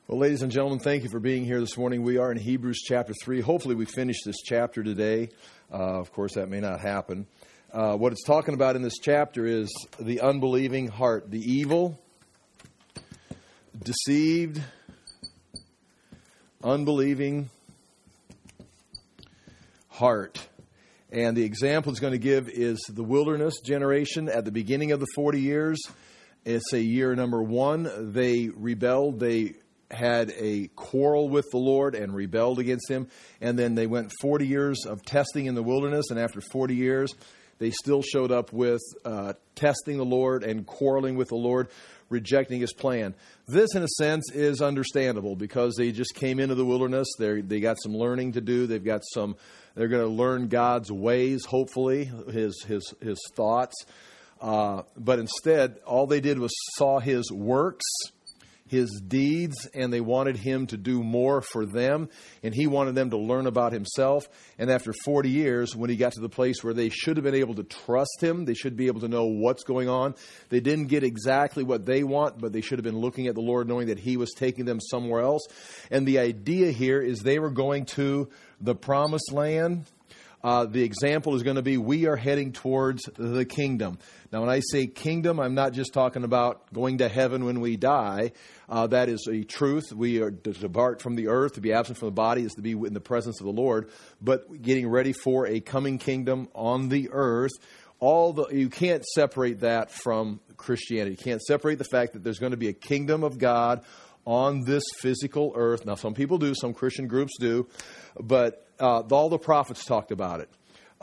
Well, ladies and gentlemen, thank you for being here this morning. We are in Hebrews chapter 3. Hopefully we finish this chapter today. Of course, that may not happen. What it's talking about in this chapter is the unbelieving heart, the evil, deceived, unbelieving heart. And the example it's going to give is the wilderness generation at the beginning of the 40 years. It's a year number 1. They rebelled. They had a quarrel with the Lord and rebelled against Him. And then they went 40 years of testing in the wilderness. And after 40 years, they still showed up with testing the Lord and quarreling with the Lord, rejecting His plan. This, in a sense, is understandable because they just came into the wilderness. They got some learning to do. They're going to learn God's ways, hopefully, His thoughts. But instead, all they did was saw His works, His deeds, and they wanted Him to do more for them, and He wanted them to learn about Himself. And after 40 years, when He got to the place where they should have been able to trust Him, they should be able to know what's going on. They didn't get exactly what they want, but they should have been looking at the Lord, knowing that He was taking them somewhere else. And the idea here is they were going to the promised land. The example is going to be we are heading towards the kingdom. Now, when I say kingdom, I'm not just talking about going to heaven when we die. That is a truth. We are to depart from the earth. To be absent from the body is to be in the presence of the Lord. But getting ready for a coming kingdom on the earth. You can't separate that from Christianity. You can't separate the fact that there's going to be a kingdom of God on this physical earth. Now, some people do. Some Christian groups do. But all the prophets talked about it.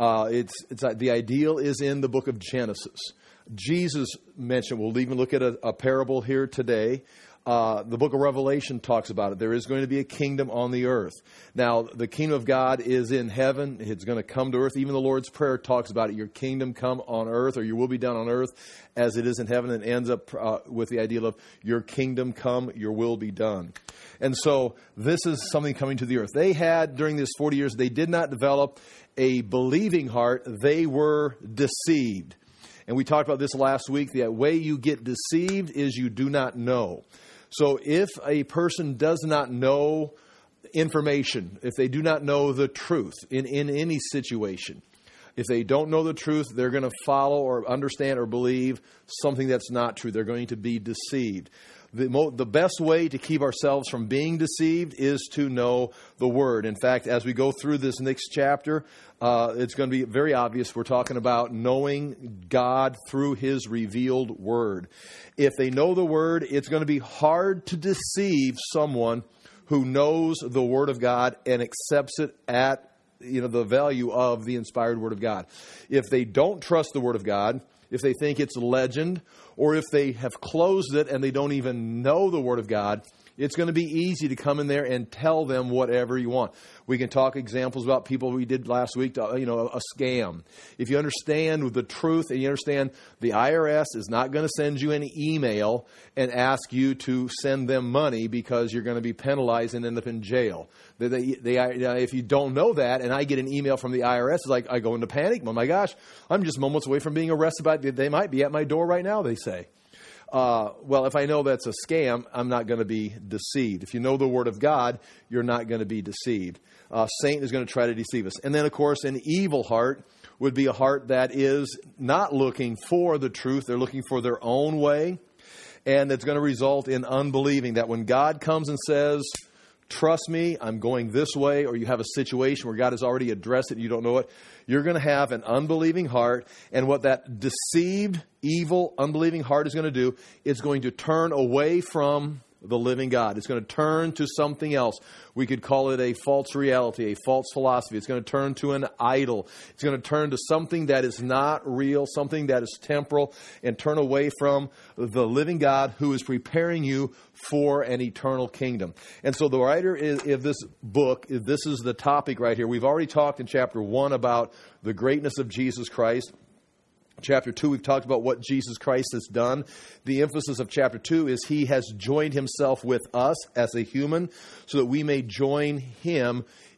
The ideal is in the book of Genesis. Jesus mentioned, we'll even look at a parable here today. The book of Revelation talks about it. There is going to be a kingdom on the earth. Now, the kingdom of God is in heaven. It's going to come to earth. Even the Lord's Prayer talks about it. Your kingdom come on earth, or your will be done on earth as it is in heaven, and ends up with the idea of your kingdom come, your will be done. And so this is something coming to the earth. They had, during this 40 years, they did not develop a believing heart. They were deceived. And we talked about this last week. The way you get deceived is you do not know. So if a person does not know information, if they do not know the truth in any situation, if they don't know the truth, they're going to follow or understand or believe something that's not true. They're going to be deceived. The best way to keep ourselves from being deceived is to know the Word. In fact, as we go through this next chapter, it's going to be very obvious we're talking about knowing God through His revealed Word. If they know the Word, it's going to be hard to deceive someone who knows the Word of God and accepts it at the value of the inspired Word of God. If they don't trust the Word of God, if they think it's legend, or if they have closed it and they don't even know the Word of God, it's going to be easy to come in there and tell them whatever you want. We can talk examples about people we did last week, a scam. If you understand the truth and you understand the IRS is not going to send you an email and ask you to send them money because you're going to be penalized and end up in jail. If you don't know that and I get an email from the IRS, it's like I go into panic. Oh my gosh, I'm just moments away from being arrested. They might be at my door right now, they say. Well, if I know that's a scam, I'm not going to be deceived. If you know the Word of God, you're not going to be deceived. Satan is going to try to deceive us. And then, of course, an evil heart would be a heart that is not looking for the truth. They're looking for their own way. And it's going to result in unbelieving, that when God comes and says, trust me, I'm going this way, or you have a situation where God has already addressed it and you don't know it, you're going to have an unbelieving heart. And what that deceived, evil, unbelieving heart is going to do, it's going to turn away from the living God. It's going to turn to something else. We could call it a false reality, a false philosophy. It's going to turn to an idol. It's going to turn to something that is not real, something that is temporal, and turn away from the living God who is preparing you for an eternal kingdom. And so the writer of this book, this is the topic right here. We've already talked in chapter 1 about the greatness of Jesus Christ. Chapter 2, we've talked about what Jesus Christ has done. The emphasis of chapter 2 is He has joined Himself with us as a human so that we may join Him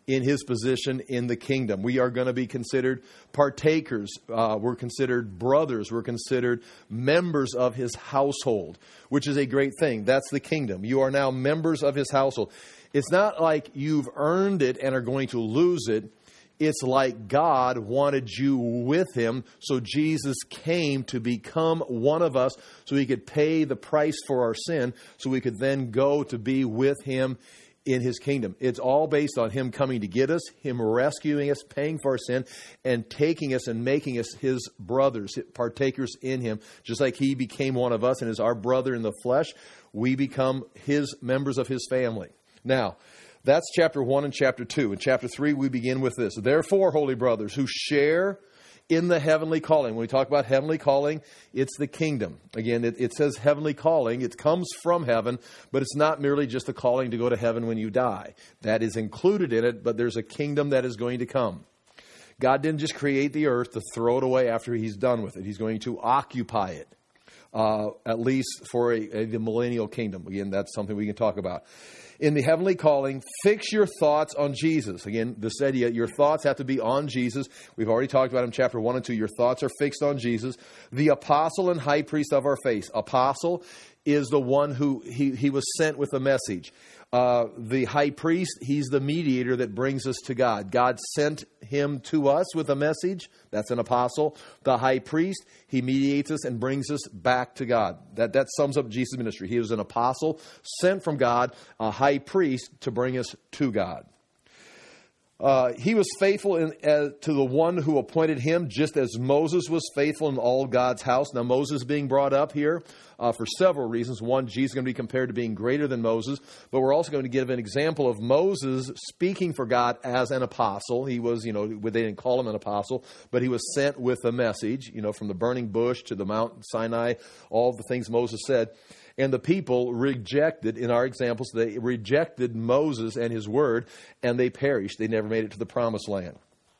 in his position in the kingdom. We are going to be considered partakers. We're considered brothers. We're considered members of his household, which is a great thing. That's the kingdom. You are now members of his household. It's not like you've earned it and are going to lose it. It's like God wanted you with him, so Jesus came to become one of us so he could pay the price for our sin, so we could then go to be with him in his kingdom. It's all based on him coming to get us, him rescuing us, paying for our sin, and taking us and making us his brothers, partakers in him. Just like he became one of us and is our brother in the flesh, we become his members of his family. Now, that's chapter 1 and chapter 2. In chapter 3, we begin with this. Therefore, holy brothers, who share in the heavenly calling. When we talk about heavenly calling, it's the kingdom. Again, it says heavenly calling. It comes from heaven, but it's not merely just a calling to go to heaven when you die. That is included in it, but there's a kingdom that is going to come. God didn't just create the earth to throw it away after he's done with it. He's going to occupy it, at least for the millennial kingdom. Again, that's something we can talk about. In the heavenly calling, fix your thoughts on Jesus. Again, this idea, your thoughts have to be on Jesus. We've already talked about in chapter 1 and 2. Your thoughts are fixed on Jesus, the apostle and high priest of our faith. Apostle is the one who he was sent with a message. The high priest, he's the mediator that brings us to God. God sent him to us with a message. That's an apostle. The high priest, he mediates us and brings us back to God. That sums up Jesus' ministry. He was an apostle sent from God, a high priest to bring us to God. He was faithful to the one who appointed him, just as Moses was faithful in all God's house. Now, Moses being brought up here for several reasons. One, Jesus is going to be compared to being greater than Moses, but we're also going to give an example of Moses speaking for God as an apostle. He was, they didn't call him an apostle, but he was sent with a message, from the burning bush to the Mount Sinai, all the things Moses said. And the people rejected, in our examples, they rejected Moses and his word, and they perished. They never made it to the promised land.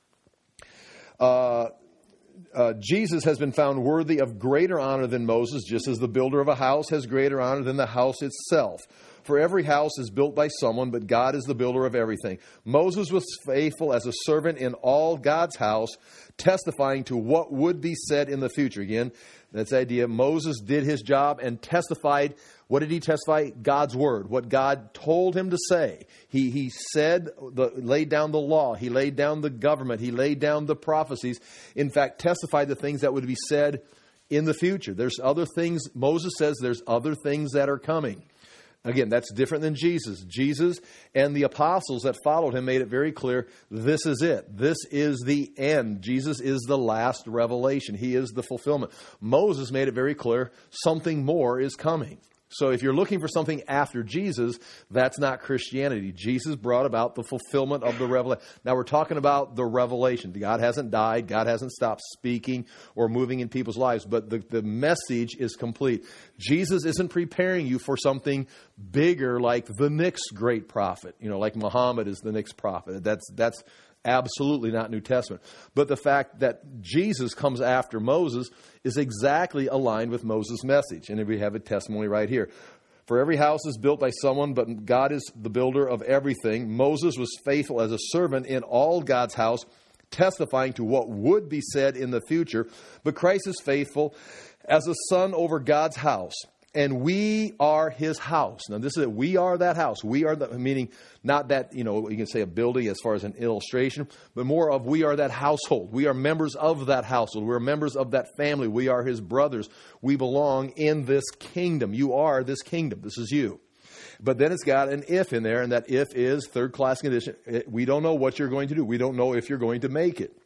Jesus has been found worthy of greater honor than Moses, just as the builder of a house has greater honor than the house itself. For every house is built by someone, but God is the builder of everything. Moses was faithful as a servant in all God's house, testifying to what would be said in the future. Again, that's the idea. Moses did his job and testified. What did he testify? God's word, what God told him to say. He said, laid down the law. He laid down the government. He laid down the prophecies. In fact, testified the things that would be said in the future. There's other things. Moses says there's other things that are coming. Again, that's different than Jesus. Jesus and the apostles that followed him made it very clear, this is it. This is the end. Jesus is the last revelation. He is the fulfillment. Moses made it very clear, something more is coming. So if you're looking for something after Jesus, that's not Christianity. Jesus brought about the fulfillment of the revelation. Now we're talking about the revelation. God hasn't died. God hasn't stopped speaking or moving in people's lives. But the message is complete. Jesus isn't preparing you for something bigger like the next great prophet. Like Muhammad is the next prophet. That's absolutely not New Testament. But the fact that Jesus comes after Moses is exactly aligned with Moses' message. And we have a testimony right here. For every house is built by someone, but God is the builder of everything. Moses was faithful as a servant in all God's house, testifying to what would be said in the future. But Christ is faithful as a son over God's house. And we are his house. Now, this is it. We are that house. We are meaning not that, you can say a building as far as an illustration, but more of we are that household. We are members of that household. We are members of that family. We are his brothers. We belong in this kingdom. You are this kingdom. This is you. But then it's got an if in there, and that if is third-class condition. We don't know what you're going to do. We don't know if you're going to make it.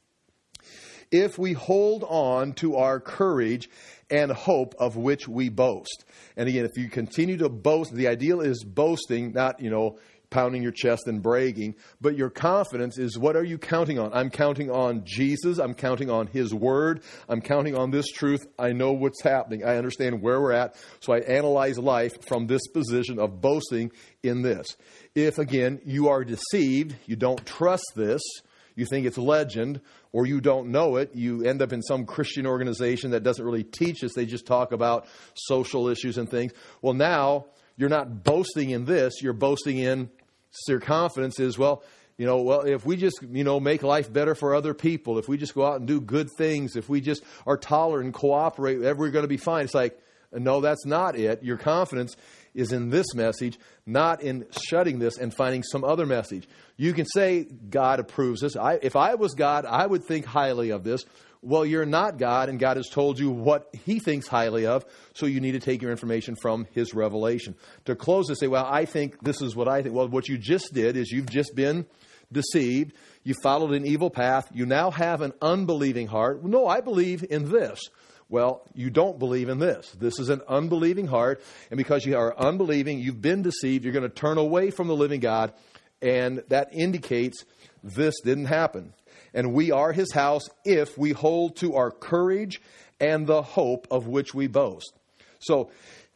If we hold on to our courage and hope of which we boast. And again, if you continue to boast, the ideal is boasting, not, pounding your chest and bragging, but your confidence is, what are you counting on? I'm counting on Jesus. I'm counting on his word. I'm counting on this truth. I know what's happening. I understand where we're at. So I analyze life from this position of boasting in this. If, again, you are deceived, you don't trust this, you think it's legend, or you don't know it, you end up in some Christian organization that doesn't really teach us. They just talk about social issues and things. Well, now you're not boasting in this. You're boasting in, your confidence is, well, well, if we just, make life better for other people, if we just go out and do good things, if we just are tolerant and cooperate, we're going to be fine. It's like, no, that's not it. Your confidence is in this message, not in shutting this and finding some other message. You can say God approves this. If I was God, I would think highly of this. Well, you're not God, and God has told you what He thinks highly of, so you need to take your information from His revelation. To close and say, well, I think this is what I think. Well, what you just did is you've just been deceived. You followed an evil path. You now have an unbelieving heart. No, I believe in this. Well, you don't believe in this. This is an unbelieving heart, and because you are unbelieving, you've been deceived, you're going to turn away from the living God, and that indicates this didn't happen. And we are His house if we hold to our courage and the hope of which we boast. So,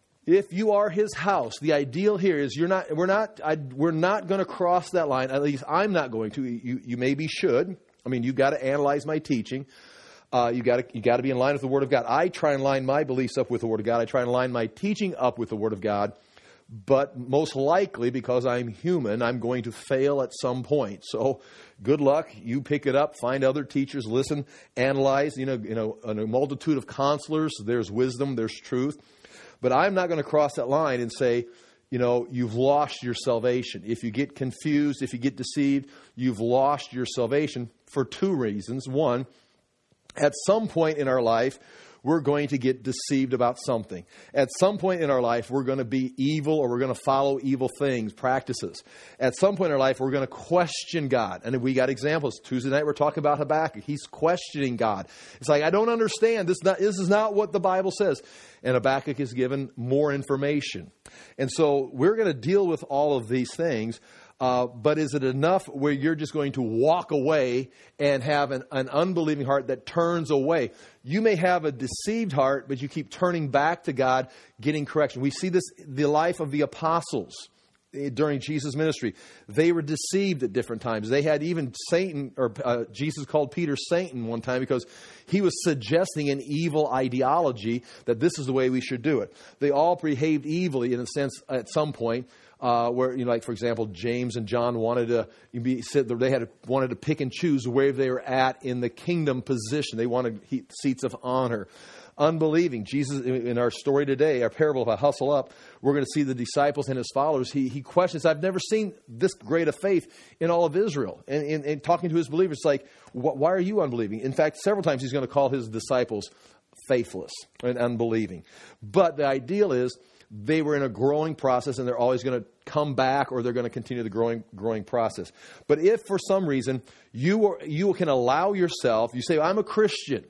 if you are His house, the ideal here is we're not going to cross that line. At least I'm not going to. You maybe should. I mean, you've got to analyze my teaching. You got to be in line with the Word of God. I try and line my beliefs up with the Word of God. I try and line my teaching up with the Word of God. But most likely, because I'm human, I'm going to fail at some point. So, good luck. You pick it up. Find other teachers. Listen. Analyze. In a multitude of counselors, there's wisdom. There's truth. But I'm not going to cross that line and say, you've lost your salvation. If you get confused, if you get deceived, you've lost your salvation for two reasons. One, at some point in our life, we're going to get deceived about something. At some point in our life, we're going to be evil, or we're going to follow evil things, practices. At some point in our life, we're going to question God. And we got examples. Tuesday night, we're talking about Habakkuk. He's questioning God. It's like, I don't understand. This is not what the Bible says. And Habakkuk is given more information. And so we're going to deal with all of these things. But is it enough where you're just going to walk away and have an unbelieving heart that turns away? You may have a deceived heart, but you keep turning back to God, getting correction. We see this, the life of the apostles during Jesus' ministry. They were deceived at different times. They had even Satan, or Jesus called Peter Satan one time because he was suggesting an evil ideology that this is the way we should do it. They all behaved evilly in a sense at some point. Where, like, for example, James and John wanted to pick and choose where they were at in the kingdom position. They wanted seats of honor. Unbelieving. Jesus, in our story today, our parable, if I hustle up, we're going to see the disciples and his followers. He questions, I've never seen this great a faith in all of Israel. And talking to his believers, it's like, why are you unbelieving? In fact, several times he's going to call his disciples faithless and unbelieving. But the ideal is, they were in a growing process, and they're always going to come back, or they're going to continue the growing process. But if for some reason you can allow yourself, you say, I'm a Christian,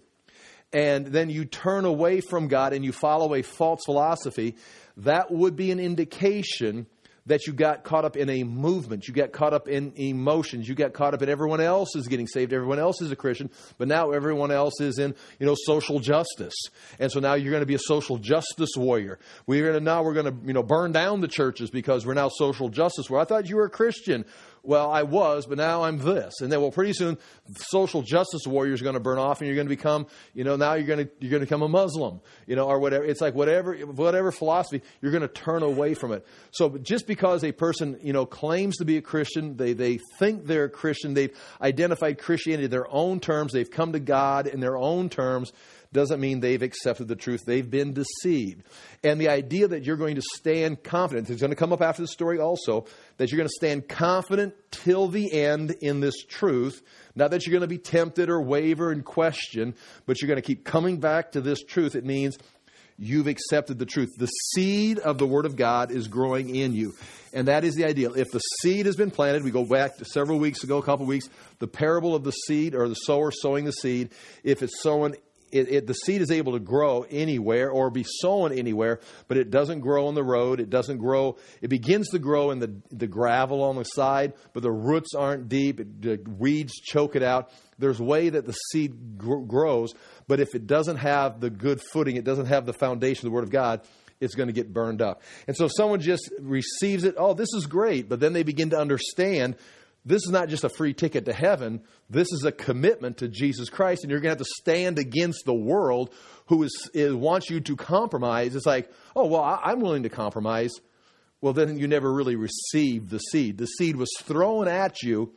and then you turn away from God and you follow a false philosophy, that would be an indication that you got caught up in a movement. You got caught up in emotions. You got caught up in everyone else is getting saved. Everyone else is a Christian. But now everyone else is in, social justice. And so now you're going to be a social justice warrior. We're going to burn down the churches because we're now social justice warriors. I thought you were a Christian. Well, I was, but now I'm this. And then, pretty soon, social justice warriors are going to burn off, and you're going to become, now you're going to become a Muslim, or whatever. It's like whatever philosophy, you're going to turn away from it. So just because a person, claims to be a Christian, they think they're a Christian, they've identified Christianity in their own terms, they've come to God in their own terms, doesn't mean they've accepted the truth. They've been deceived. And the idea that you're going to stand confident, it's going to come up after the story also, that you're going to stand confident till the end in this truth. Not that you're going to be tempted or waver and question, but you're going to keep coming back to this truth. It means you've accepted the truth. The seed of the Word of God is growing in you. And that is the ideal. If the seed has been planted, we go back to several weeks ago, a couple weeks, the parable of the seed, or the sower sowing the seed. If it's sown, the seed is able to grow anywhere or be sown anywhere, but it doesn't grow on the road. It doesn't grow. It begins to grow in the gravel on the side, but the roots aren't deep. The weeds choke it out. There's a way that the seed grows, but if it doesn't have the good footing, it doesn't have the foundation of the Word of God, it's going to get burned up. And so if someone just receives it, oh, this is great, but then they begin to understand this is not just a free ticket to heaven. This is a commitment to Jesus Christ, and you're going to have to stand against the world who wants you to compromise. It's like, oh, well, I'm willing to compromise. Well, then you never really received the seed. The seed was thrown at you,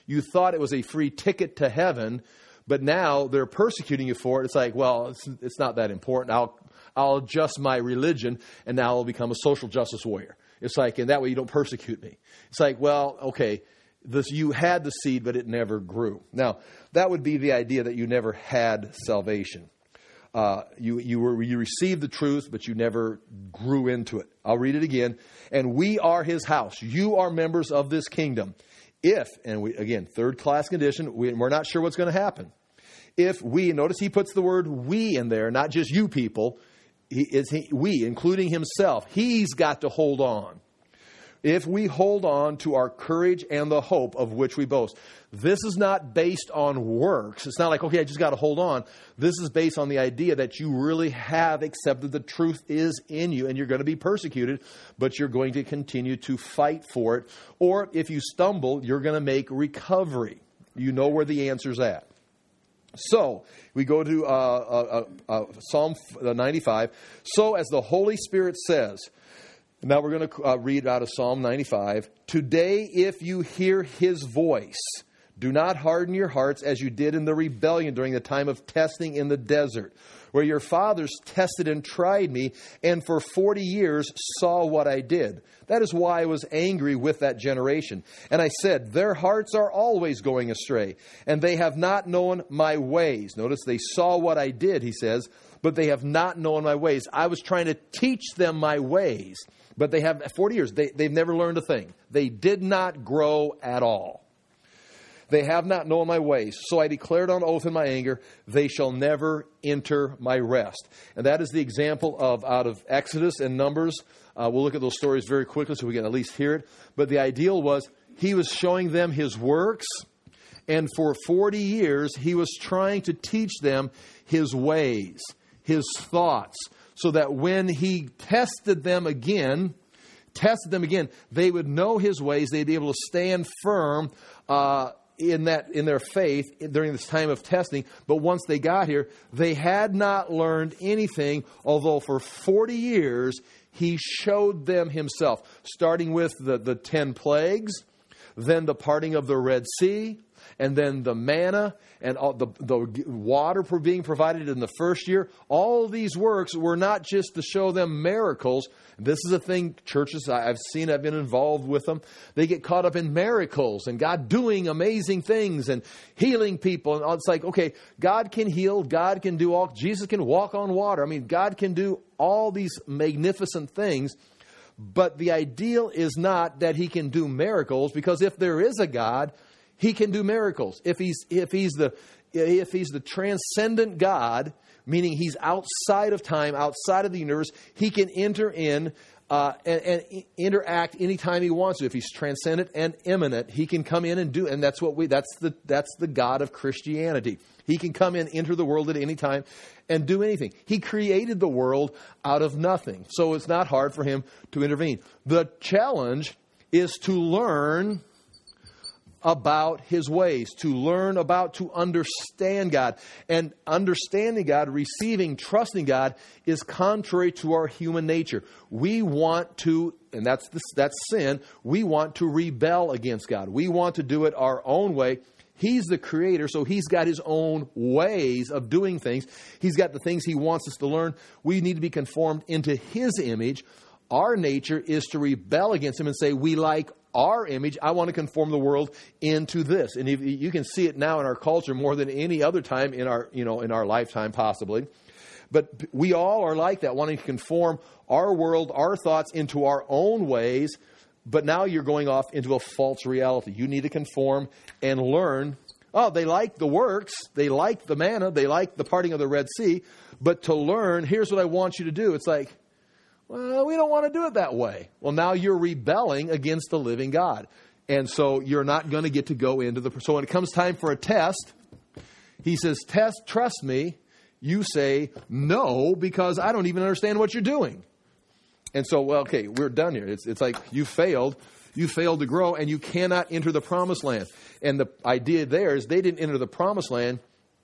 You thought it was a free ticket to heaven, but now they're persecuting you for it. It's like, well, it's not that important. I'll adjust my religion, and now I'll become a social justice warrior. It's like, and that way you don't persecute me. It's like, well, okay, you had the seed, but it never grew. Now, that would be the idea that you never had salvation. You received the truth, but you never grew into it. I'll read it again. And we are his house. You are members of this kingdom. If, and again, third class condition, we're not sure what's going to happen. If we, notice he puts the word we in there, not just you people, we, including himself, he's got to hold on. If we hold on to our courage and the hope of which we boast. This is not based on works. It's not like, okay, I just got to hold on. This is based on the idea that you really have accepted the truth is in you and you're going to be persecuted, but you're going to continue to fight for it. Or if you stumble, you're going to make recovery. You know where the answer's at. So, we go to Psalm 95. So, as the Holy Spirit says, now we're going to read out of Psalm 95. Today, if you hear his voice, do not harden your hearts as you did in the rebellion during the time of testing in the desert, where your fathers tested and tried me, and for 40 years saw what I did. That is why I was angry with that generation. And I said, their hearts are always going astray, and they have not known my ways. Notice they saw what I did, he says, but they have not known my ways. I was trying to teach them my ways. But they have 40 years. They've never learned a thing. They did not grow at all. They have not known my ways. So I declared on oath in my anger, they shall never enter my rest. And that is the example of out of Exodus and Numbers. We'll look at those stories very quickly so we can at least hear it. But the ideal was he was showing them his works. And for 40 years, he was trying to teach them his ways, his thoughts. So that when he tested them again, they would know his ways. They'd be able to stand firm in their faith during this time of testing. But once they got here, they had not learned anything, although for 40 years he showed them himself, starting with the 10 plagues, then the parting of the Red Sea, and then the manna and all the water being provided in the first year. All these works were not just to show them miracles. This is a thing churches I've seen, I've been involved with them. They get caught up in miracles and God doing amazing things and healing people. And it's like, okay, God can heal. God can do all. Jesus can walk on water. I mean, God can do all these magnificent things. But the ideal is not that he can do miracles, because if there is a God, he can do miracles. If he's the transcendent God, meaning he's outside of time, outside of the universe, he can enter in and interact anytime he wants to. If he's transcendent and immanent, he can come in and do. And that's the God of Christianity. He can come in, enter the world at any time, and do anything. He created the world out of nothing, so it's not hard for him to intervene. The challenge is to learn about his ways, to understand God. And understanding God, receiving, trusting God is contrary to our human nature. We want to, and that's sin, we want to rebel against God. We want to do it our own way. He's the creator, so he's got his own ways of doing things. He's got the things he wants us to learn. We need to be conformed into his image. Our nature is to rebel against him and say, we like our image. I want to conform the world into this. And you can see it now in our culture more than any other time in our lifetime possibly. But we all are like that, wanting to conform our world, our thoughts into our own ways. But now you're going off into a false reality. You need to conform and learn. Oh, they like the works. They like the manna. They like the parting of the Red Sea. But to learn, here's what I want you to do. It's like, well, we don't want to do it that way. Well, now you're rebelling against the living God. And so you're not going to get to go into the... So when it comes time for a test, he says, trust me. You say, no, because I don't even understand what you're doing. And so, well, okay, we're done here. It's like you failed. You failed to grow, and you cannot enter the promised land. And the idea there is they didn't enter the promised land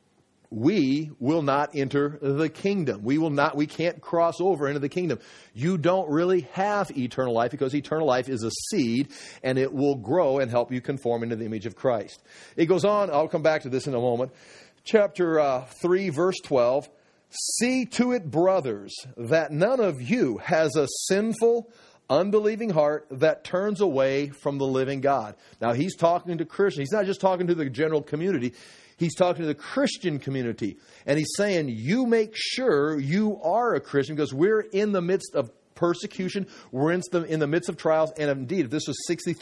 we will not enter the kingdom. We can't cross over into the kingdom. You don't really have eternal life because eternal life is a seed and it will grow and help you conform into the image of Christ. It goes on, I'll come back to this in a moment. Chapter 3, verse 12. See to it, brothers, that none of you has a sinful, unbelieving heart that turns away from the living God. Now, he's talking to Christians. He's not just talking to the general community. He's talking to the Christian community. And he's saying, you make sure you are a Christian because we're in the midst of persecution. We're in the midst of trials. And indeed, if this was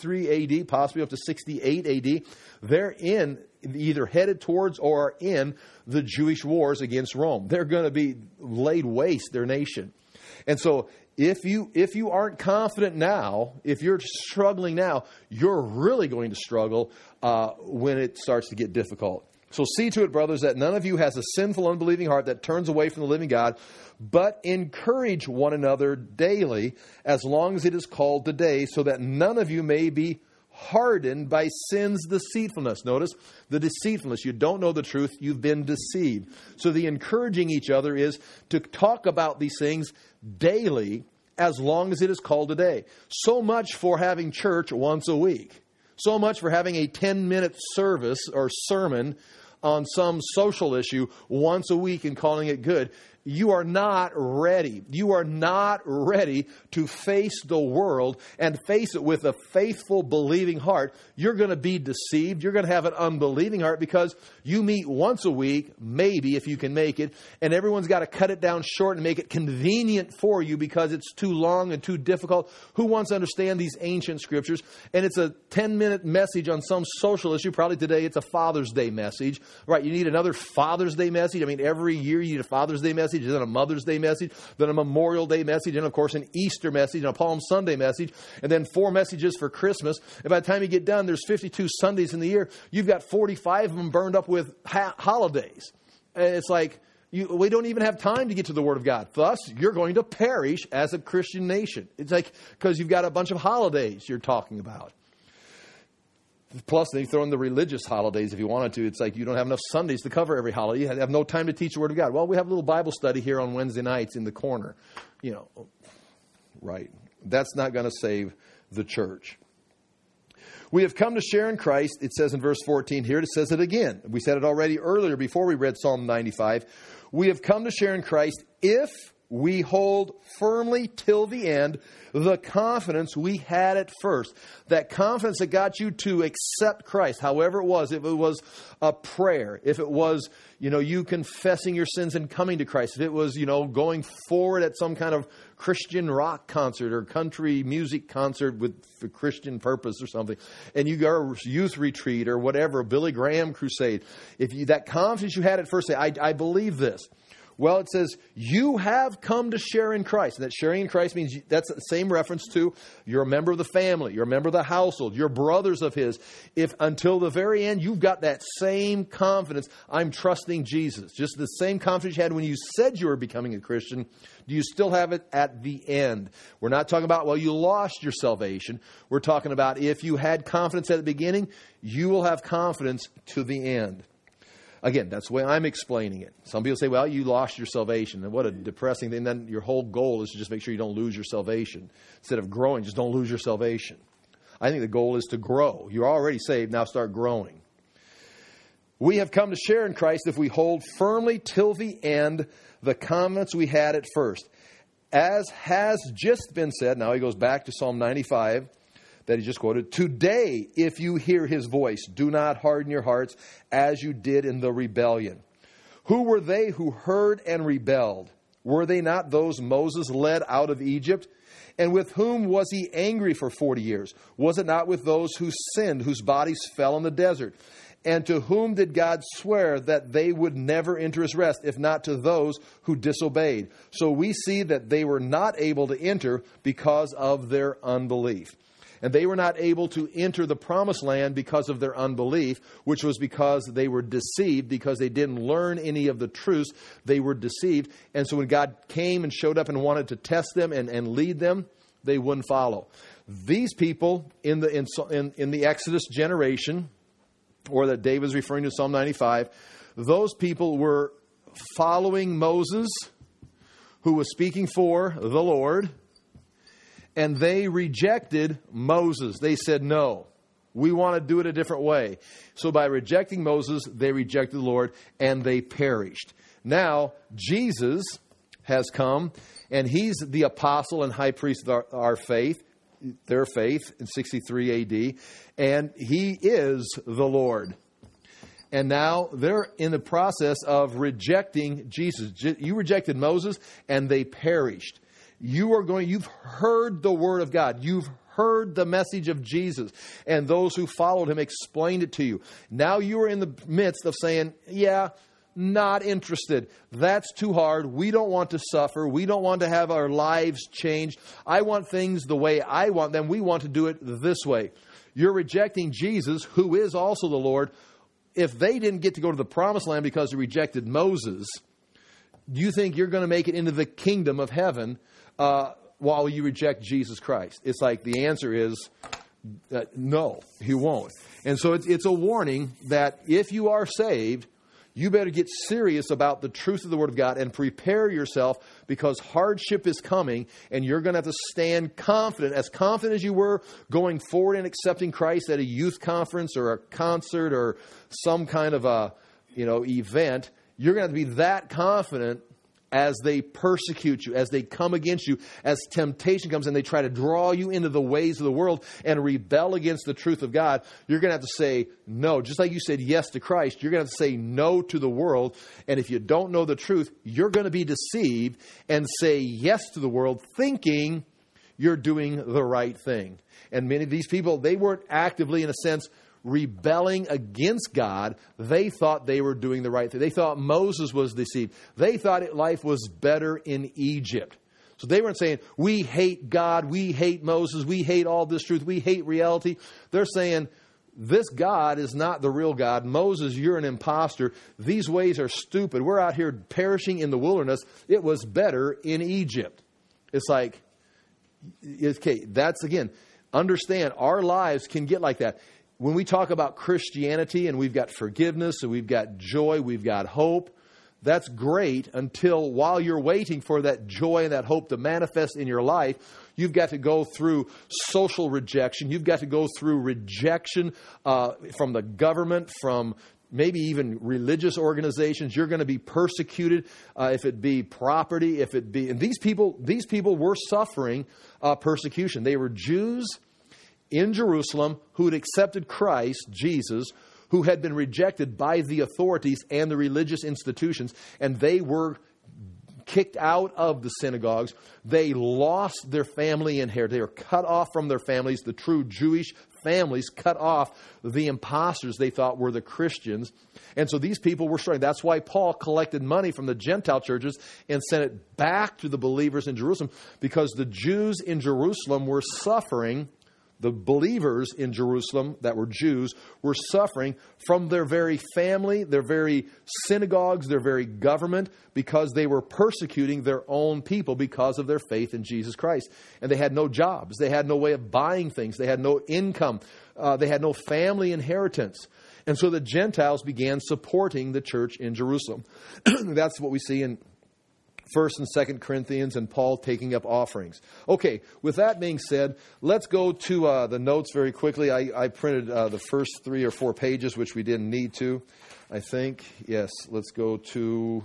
63 AD, possibly up to 68 AD, they're either headed towards or are in the Jewish wars against Rome. They're going to be laid waste, their nation. And so if you aren't confident now, if you're struggling now, you're really going to struggle when it starts to get difficult. So see to it, brothers, that none of you has a sinful, unbelieving heart that turns away from the living God, but encourage one another daily, as long as it is called today, so that none of you may be hardened by sin's deceitfulness. Notice the deceitfulness. You don't know the truth. You've been deceived. So the encouraging each other is to talk about these things daily, as long as it is called today. So much for having church once a week. So much for having a 10-minute service or sermon on some social issue once a week and calling it good. You are not ready. You are not ready to face the world and face it with a faithful, believing heart. You're going to be deceived. You're going to have an unbelieving heart because you meet once a week, maybe if you can make it, and everyone's got to cut it down short and make it convenient for you because it's too long and too difficult. Who wants to understand these ancient scriptures? And it's a 10-minute message on some social issue. Probably today it's a Father's Day message. Right, you need another Father's Day message. I mean, every year you need a Father's Day message, then a Mother's Day message, then a Memorial Day message, and of course an Easter message, and a Palm Sunday message, and then 4 messages for Christmas. And by the time you get done, there's 52 Sundays in the year. You've got 45 of them burned up with holidays. And it's like, we don't even have time to get to the Word of God. Thus, you're going to perish as a Christian nation. It's like, because you've got a bunch of holidays you're talking about. Plus, they throw in the religious holidays if you wanted to. It's like you don't have enough Sundays to cover every holiday. You have no time to teach the Word of God. Well, we have a little Bible study here on Wednesday nights in the corner. Right. That's not going to save the church. We have come to share in Christ, it says in verse 14 here. It says it again. We said it already earlier before we read Psalm 95. We have come to share in Christ if we hold firmly till the end the confidence we had at first. That confidence that got you to accept Christ, however it was. If it was a prayer, if it was, you confessing your sins and coming to Christ, if it was, going forward at some kind of Christian rock concert or country music concert with a Christian purpose or something, and you go to a youth retreat or whatever, a Billy Graham crusade, that confidence you had at first, say, I believe this. Well, it says, you have come to share in Christ. And that sharing in Christ means that's the same reference to you're a member of the family, you're a member of the household, you're brothers of His. If until the very end you've got that same confidence, I'm trusting Jesus. Just the same confidence you had when you said you were becoming a Christian, do you still have it at the end? We're not talking about, you lost your salvation. We're talking about if you had confidence at the beginning, you will have confidence to the end. Again, that's the way I'm explaining it. Some people say, you lost your salvation. And what a depressing thing. Then your whole goal is to just make sure you don't lose your salvation. Instead of growing, just don't lose your salvation. I think the goal is to grow. You're already saved, now start growing. We have come to share in Christ if we hold firmly till the end the confidence we had at first. As has just been said, now he goes back to Psalm 95, that he just quoted. Today, if you hear His voice, do not harden your hearts as you did in the rebellion. Who were they who heard and rebelled? Were they not those Moses led out of Egypt? And with whom was He angry for 40 years? Was it not with those who sinned, whose bodies fell in the desert? And to whom did God swear that they would never enter His rest, if not to those who disobeyed? So we see that they were not able to enter because of their unbelief. And they were not able to enter the promised land because of their unbelief, which was because they were deceived, because they didn't learn any of the truths. They were deceived. And so when God came and showed up and wanted to test them and lead them, they wouldn't follow. These people in the Exodus generation, or that David is referring to Psalm 95, Those people were following Moses, who was speaking for the Lord, and they rejected Moses. They said, no, we want to do it a different way. So by rejecting Moses, they rejected the Lord, and they perished. Now, Jesus has come, and he's the apostle and high priest of our faith, their faith, in 63 AD, and he is the Lord. And now they're in the process of rejecting Jesus. You rejected Moses, and they perished. You've heard the word of God. You've heard the message of Jesus, and those who followed him explained it to you. Now you are in the midst of saying, yeah, not interested. That's too hard. We don't want to suffer. We don't want to have our lives changed. I want things the way I want them. We want to do it this way. You're rejecting Jesus, who is also the Lord. If they didn't get to go to the promised land because they rejected Moses, do you think you're going to make it into the kingdom of heaven while you reject Jesus Christ? It's like the answer is no, you won't. And so it's a warning that if you are saved, you better get serious about the truth of the Word of God and prepare yourself, because hardship is coming, and you're going to have to stand confident as you were going forward and accepting Christ at a youth conference or a concert or some kind of a event. You're going to have to be that confident as they persecute you, as they come against you, as temptation comes and they try to draw you into the ways of the world and rebel against the truth of God. You're going to have to say no. Just like you said yes to Christ, you're going to have to say no to the world. And if you don't know the truth, you're going to be deceived and say yes to the world, thinking you're doing the right thing. And many of these people, they weren't actively, in a sense, rebelling against God. They thought they were doing the right thing. They thought Moses was deceived. They thought life was better in Egypt. So they weren't saying, we hate God, we hate Moses, we hate all this truth, we hate reality. They're saying, this God is not the real God. Moses, you're an imposter. These ways are stupid. We're out here perishing in the wilderness. It was better in Egypt. It's like, okay, that's again, understand our lives can get like that. When we talk about Christianity and we've got forgiveness and we've got joy, we've got hope, that's great until while you're waiting for that joy and that hope to manifest in your life, you've got to go through social rejection. You've got to go through rejection from the government, from maybe even religious organizations. You're going to be persecuted if it be property, if it be... And these people were suffering persecution. They were Jews in Jerusalem who had accepted Christ, Jesus, who had been rejected by the authorities and the religious institutions, and they were kicked out of the synagogues. They lost their family inheritance. They were cut off from their families, the true Jewish families, cut off the imposters they thought were the Christians. And so these people were struggling. That's why Paul collected money from the Gentile churches and sent it back to the believers in Jerusalem, because the Jews in Jerusalem were suffering. The believers in Jerusalem that were Jews were suffering from their very family, their very synagogues, their very government, because they were persecuting their own people because of their faith in Jesus Christ. And they had no jobs. They had no way of buying things. They had no income. They had no family inheritance. And so the Gentiles began supporting the church in Jerusalem. That's what we see in 1st and 2nd Corinthians, and Paul taking up offerings. Okay, with that being said, let's go to the notes very quickly. I printed the first 3 or 4 pages, which we didn't need to, I think. Yes, let's go to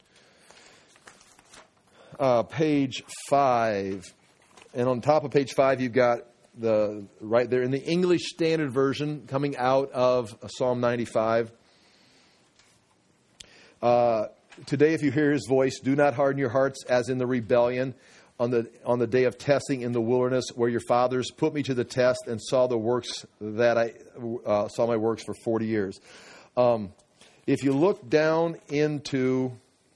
page 5. And on top of page 5, you've got right there in the English Standard Version coming out of Psalm 95. Today, if you hear his voice, do not harden your hearts as in the rebellion on the day of testing in the wilderness, where your fathers put me to the test and saw the works that I saw my works for 40 years. If you look down into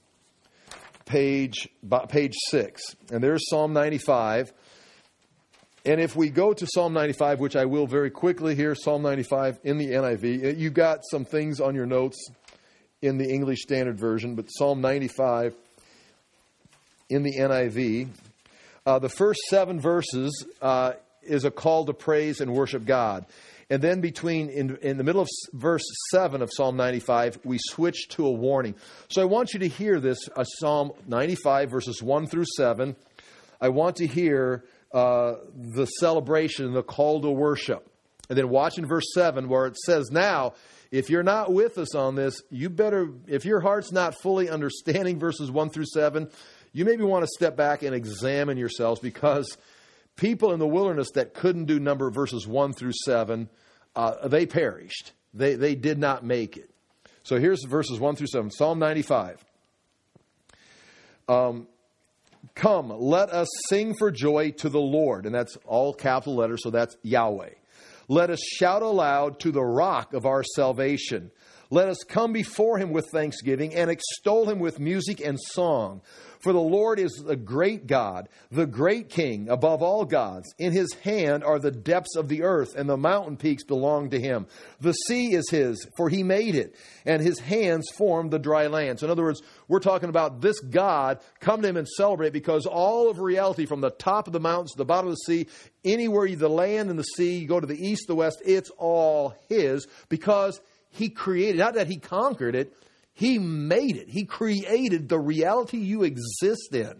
page 6, and there's Psalm 95. And if we go to Psalm 95, which I will very quickly here, Psalm 95 in the NIV, you've got some things on your notes in the English Standard Version, but Psalm 95 in the NIV. The first 7 verses is a call to praise and worship God. And then in the middle of verse 7 of Psalm 95, we switch to a warning. So I want you to hear this, Psalm 95, verses 1 through 7. I want to hear the celebration, the call to worship. And then watch in verse 7 where it says, now, if you're not with us on this, you better, if your heart's not fully understanding verses 1 through 7, you maybe want to step back and examine yourselves, because people in the wilderness that couldn't do number verses 1 through 7, they perished. They did not make it. So here's verses 1 through 7. Psalm 95. Come, let us sing for joy to the Lord. And that's all capital letters, so that's Yahweh. Let us shout aloud to the rock of our salvation. Let us come before him with thanksgiving and extol him with music and song. For the Lord is the great God, the great King above all gods. In his hand are the depths of the earth, and the mountain peaks belong to him. The sea is his, for he made it, and his hands formed the dry land. So in other words, we're talking about this God. Come to him and celebrate, because all of reality, from the top of the mountains to the bottom of the sea, anywhere the land and the sea, you go to the east, the west, it's all his, because he created, not that he conquered it, he made it. He created the reality you exist in.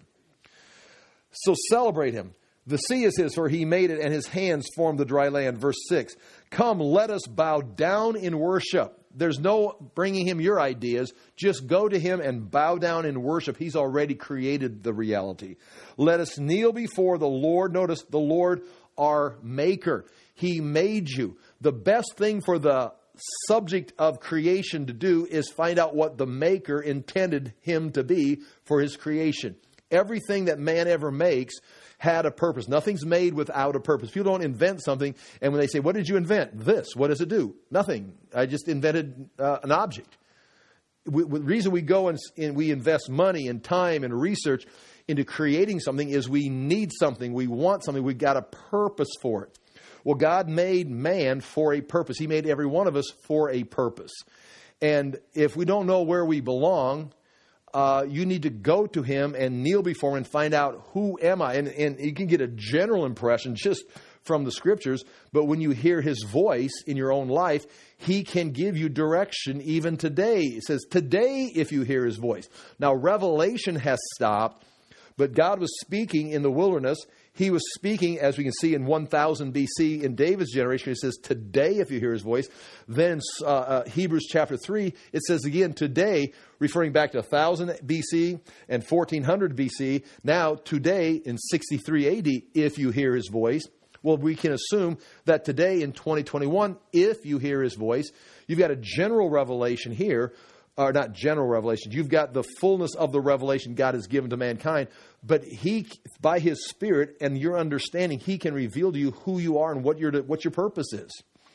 So celebrate him. The sea is his, for he made it, and his hands formed the dry land. Verse 6, come, let us bow down in worship. There's no bringing him your ideas. Just go to him and bow down in worship. He's already created the reality. Let us kneel before the Lord. Notice, the Lord, our maker. He made you. The best thing for the subject of creation to do is find out what the maker intended him to be for his creation. Everything that man ever makes had a purpose. Nothing's made without a purpose. People don't invent something, and when they say, what did you invent? This. What does it do? Nothing. I just invented an object. The reason we go and we invest money and time and research into creating something is we need something. We want something. We've got a purpose for it. Well, God made man for a purpose. He made every one of us for a purpose. And if we don't know where we belong, you need to go to him and kneel before him and find out, who am I? And you can get a general impression just from the scriptures, but when you hear his voice in your own life, he can give you direction even today. It says, today, if you hear his voice. Now, revelation has stopped, but God was speaking in the wilderness. He was speaking, as we can see, in 1000 BC in David's generation. It says, today, if you hear his voice. Then Hebrews chapter 3, it says again, today, referring back to 1000 BC and 1400 BC. Now, today, in 63 AD, if you hear his voice. Well, we can assume that today, in 2021, if you hear his voice, you've got a general revelation here. Or not general revelation. You've got the fullness of the revelation God has given to mankind. But he, by his Spirit and your understanding, he can reveal to you who you are and what your purpose is.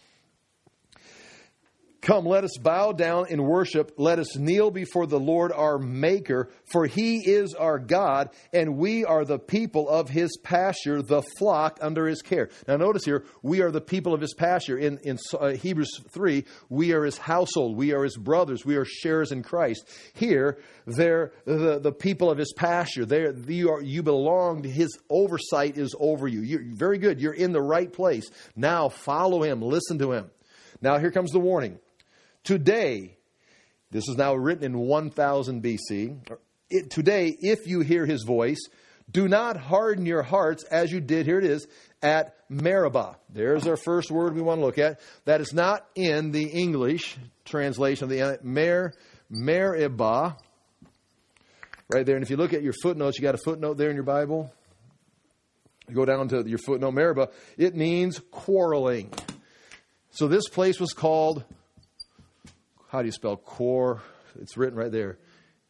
Come, let us bow down in worship. Let us kneel before the Lord our Maker, for he is our God, and we are the people of his pasture, the flock under his care. Now notice here, we are the people of his pasture. In Hebrews 3, we are his household. We are his brothers. We are sharers in Christ. Here, they're the people of his pasture. You belong to his oversight is over you. You're very good. You're in the right place. Now follow him. Listen to him. Now here comes the warning. Today, this is now written in 1000 BC. Today, if you hear his voice, do not harden your hearts as you did, here it is, at Meribah. There's our first word we want to look at. That is not in the English translation of the Meribah. Right there. And if you look at your footnotes, you got a footnote there in your Bible. You go down to your footnote, Meribah. It means quarreling. So this place was called... How do you spell quar? It's written right there.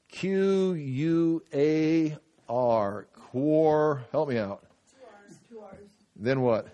Q-U-A-R. Quar. Help me out. 2 R's. Then what?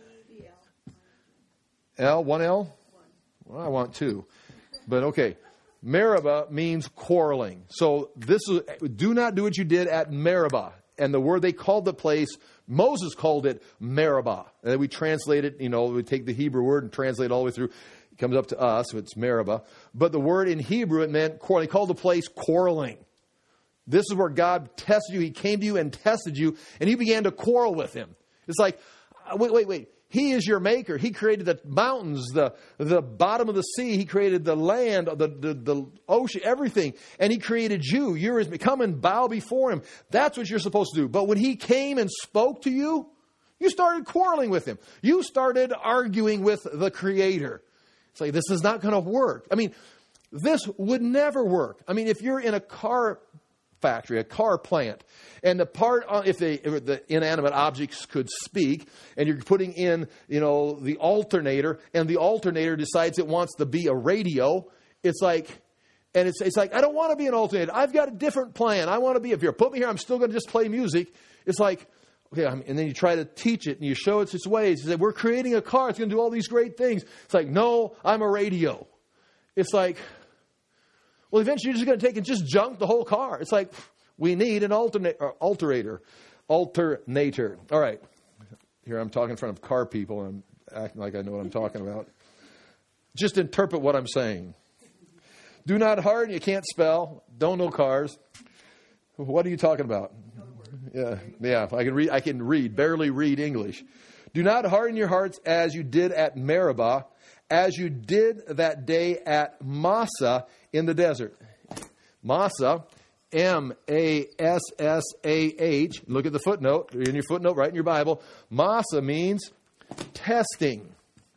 L? 1 L? Well, I want 2. But okay. Meribah means quarreling. So this is, do not do what you did at Meribah. And the word they called the place, Moses called it Meribah. And then we translate it, we take the Hebrew word and translate it all the way through. It comes up to us, so it's Meribah. But the word in Hebrew, it meant quarreling. He called the place quarreling. This is where God tested you. He came to you and tested you, and you began to quarrel with him. It's like, wait. He is your maker. He created the mountains, the bottom of the sea. He created the land, the ocean, everything. And He created you. You're His. Come and bow before Him. That's what you're supposed to do. But when He came and spoke to you, you started quarreling with Him. You started arguing with the Creator. It's like, this is not going to work. I mean, this would never work. I mean, if you're in a car factory, a car plant, and if the inanimate objects could speak, and you're putting in, the alternator, and the alternator decides it wants to be a radio, it's like, I don't want to be an alternator. I've got a different plan. I want to be, if you put me here, I'm still going to just play music. It's like, okay, and then you try to teach it, and you show it its ways. You say, we're creating a car. It's going to do all these great things. It's like, no, I'm a radio. It's like, well, eventually you're just going to take and just junk the whole car. It's like, we need an alternator. All right. Here I'm talking in front of car people, and I'm acting like I know what I'm talking about. Just interpret what I'm saying. Do not harden. You can't spell. Don't know cars. What are you talking about? Yeah. I can read, barely read English. Do not harden your hearts as you did at Meribah, as you did that day at Massah in the desert. Massah, M-A-S-S-A-H. Look at the footnote. In your footnote, right in your Bible. Massah means testing.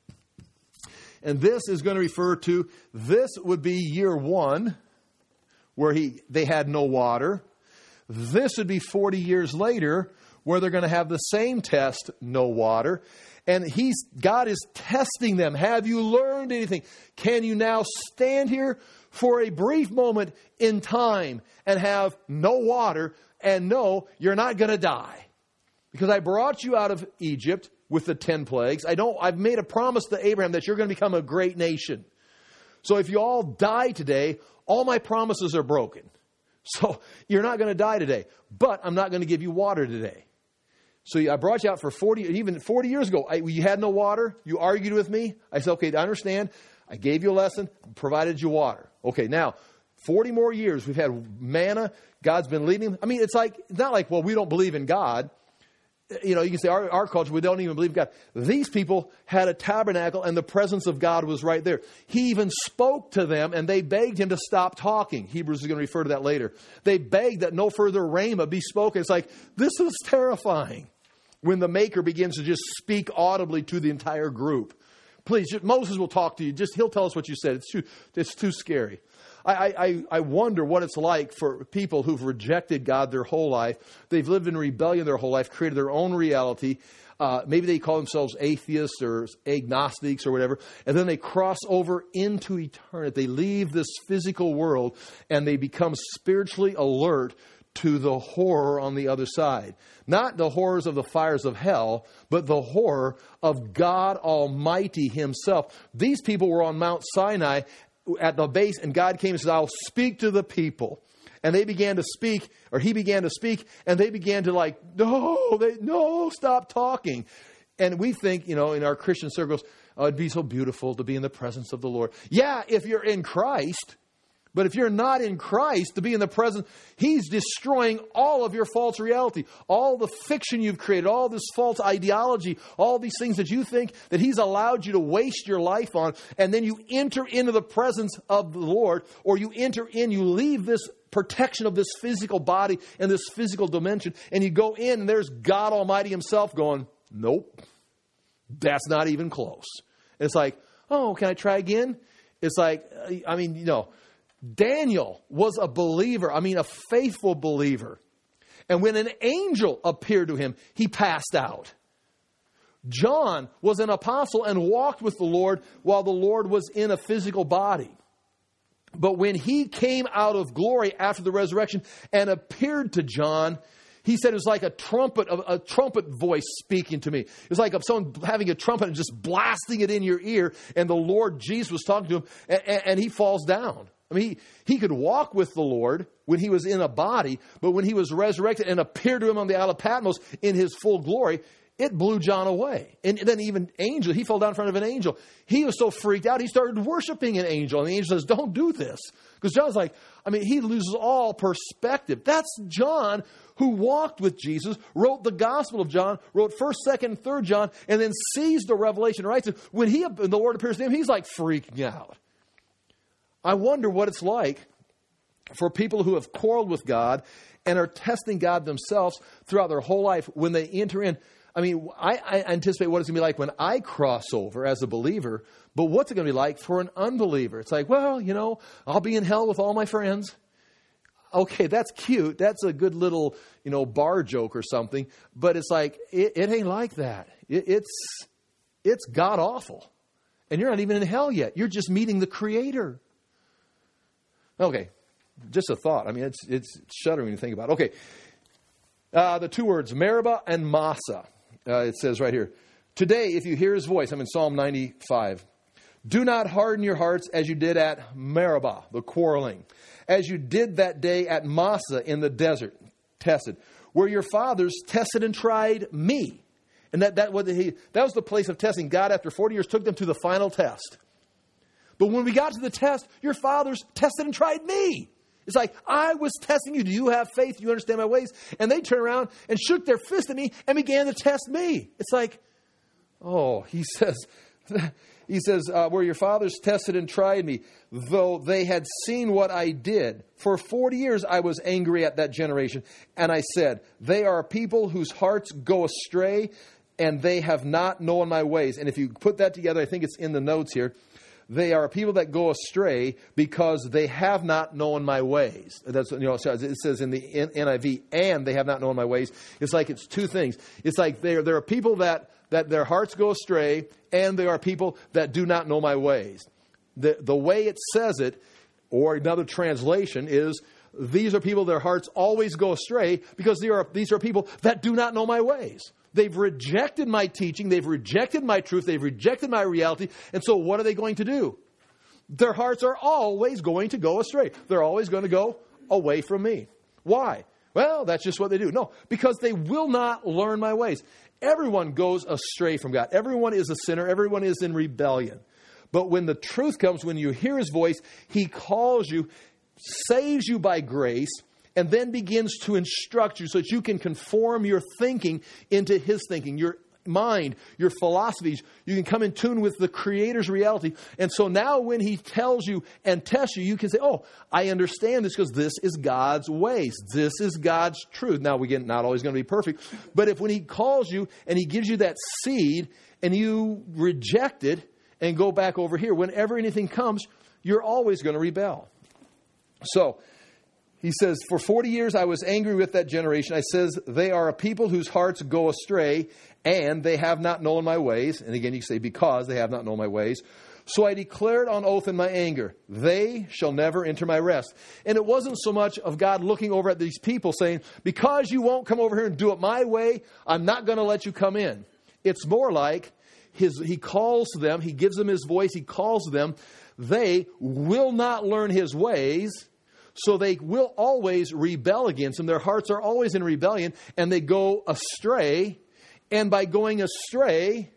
And this is going to refer to, this would be year 1, where they had no water. This would be 40 years later, where they're going to have the same test, no water. And God is testing them. Have you learned anything? Can you now stand here for a brief moment in time and have no water and know you're not going to die? Because I brought you out of Egypt with the 10 plagues. I've made a promise to Abraham that you're going to become a great nation. So if you all die today, all my promises are broken. So you're not going to die today, but I'm not going to give you water today. So I brought you out for 40 years ago. You had no water. You argued with me. I said, okay, I understand. I gave you a lesson, provided you water. Okay, now 40 more years. We've had manna. God's been leading them. I mean, it's not like, well, we don't believe in God. You can say our culture, we don't even believe God. These people had a tabernacle and the presence of God was right there. He even spoke to them and they begged Him to stop talking. Hebrews is going to refer to that later. They begged that no further rhema be spoken. It's like, this is terrifying when the Maker begins to just speak audibly to the entire group. Please, Moses will talk to you. He'll tell us what you said. It's too scary. I wonder what it's like for people who've rejected God their whole life. They've lived in rebellion their whole life, created their own reality. Maybe they call themselves atheists or agnostics or whatever. And then they cross over into eternity. They leave this physical world and they become spiritually alert to the horror on the other side. Not the horrors of the fires of hell, but the horror of God Almighty Himself. These people were on Mount Sinai at the base, and God came and said, I'll speak to the people. And they began to speak, or He began to speak, and they began to no, stop talking. And we think, in our Christian circles, it'd be so beautiful to be in the presence of the Lord. Yeah, if you're in Christ. But if you're not in Christ, to be in the presence, He's destroying all of your false reality, all the fiction you've created, all this false ideology, all these things that you think that He's allowed you to waste your life on. And then you enter into the presence of the Lord, or you leave this protection of this physical body and this physical dimension, and you go in and there's God Almighty Himself going, nope, that's not even close. And it's like, oh, can I try again? It's like, Daniel was a believer, a faithful believer. And when an angel appeared to him, he passed out. John was an apostle and walked with the Lord while the Lord was in a physical body. But when he came out of glory after the resurrection and appeared to John, he said it was like a trumpet voice speaking to me. It was like someone having a trumpet and just blasting it in your ear. And the Lord Jesus was talking to him, and he falls down. He could walk with the Lord when he was in a body, but when he was resurrected and appeared to him on the Isle of Patmos in his full glory, it blew John away. And then even angel, he fell down in front of an angel. He was so freaked out, he started worshiping an angel. And the angel says, don't do this. Because John's like, he loses all perspective. That's John, who walked with Jesus, wrote the Gospel of John, wrote 1st, 2nd, and 3rd John, and then sees the revelation and writes it. When the Lord appears to him, he's like freaking out. I wonder what it's like for people who have quarreled with God and are testing God themselves throughout their whole life when they enter in. I anticipate what it's going to be like when I cross over as a believer, but what's it going to be like for an unbeliever? It's like, well, I'll be in hell with all my friends. Okay, that's cute. That's a good little, bar joke or something. But it's like, it ain't like that. It's God awful. And you're not even in hell yet. You're just meeting the Creator. Okay, just a thought. It's shuddering when you think about it. Okay, the two words, Meribah and Massah. It says right here, today, if you hear his voice, I'm in Psalm 95. Do not harden your hearts as you did at Meribah, the quarreling, as you did that day at Massah in the desert, tested, where your fathers tested and tried me. And that was the place of testing. God, after 40 years, took them to the final test. But when we got to the test, your fathers tested and tried me. It's like, I was testing you. Do you have faith? Do you understand my ways? And they turned around and shook their fist at me and began to test me. It's like, he says, where your fathers tested and tried me, though they had seen what I did. For 40 years I was angry at that generation. And I said, they are people whose hearts go astray and they have not known my ways. And if you put that together, I think it's in the notes here. They are people that go astray because they have not known my ways. That's, it says in the NIV, and they have not known my ways. It's like it's two things. It's like there are people that their hearts go astray, and there are people that do not know my ways. The way it says it, or another translation, is these are people, their hearts always go astray because these are people that do not know my ways. They've rejected my teaching. They've rejected my truth. They've rejected my reality. And so what are they going to do? Their hearts are always going to go astray. They're always going to go away from me. Why? Well, that's just what they do. No, because they will not learn my ways. Everyone goes astray from God. Everyone is a sinner. Everyone is in rebellion. But when the truth comes, when you hear his voice, he calls you, saves you by grace, and then begins to instruct you so that you can conform your thinking into his thinking, your mind, your philosophies. You can come in tune with the Creator's reality. And so now when he tells you and tests you, you can say, I understand this because this is God's ways. This is God's truth. Now, again, not always going to be perfect. But if when he calls you and he gives you that seed and you reject it and go back over here, whenever anything comes, you're always going to rebel. So, he says, for 40 years I was angry with that generation. I says, they are a people whose hearts go astray, and they have not known my ways. And again, you say, because they have not known my ways. So I declared on oath in my anger, they shall never enter my rest. And it wasn't so much of God looking over at these people saying, because you won't come over here and do it my way, I'm not going to let you come in. It's more like he calls them, he gives them his voice, he calls them. They will not learn his ways. So they will always rebel against him. Their hearts are always in rebellion, and they go astray. And by going astray,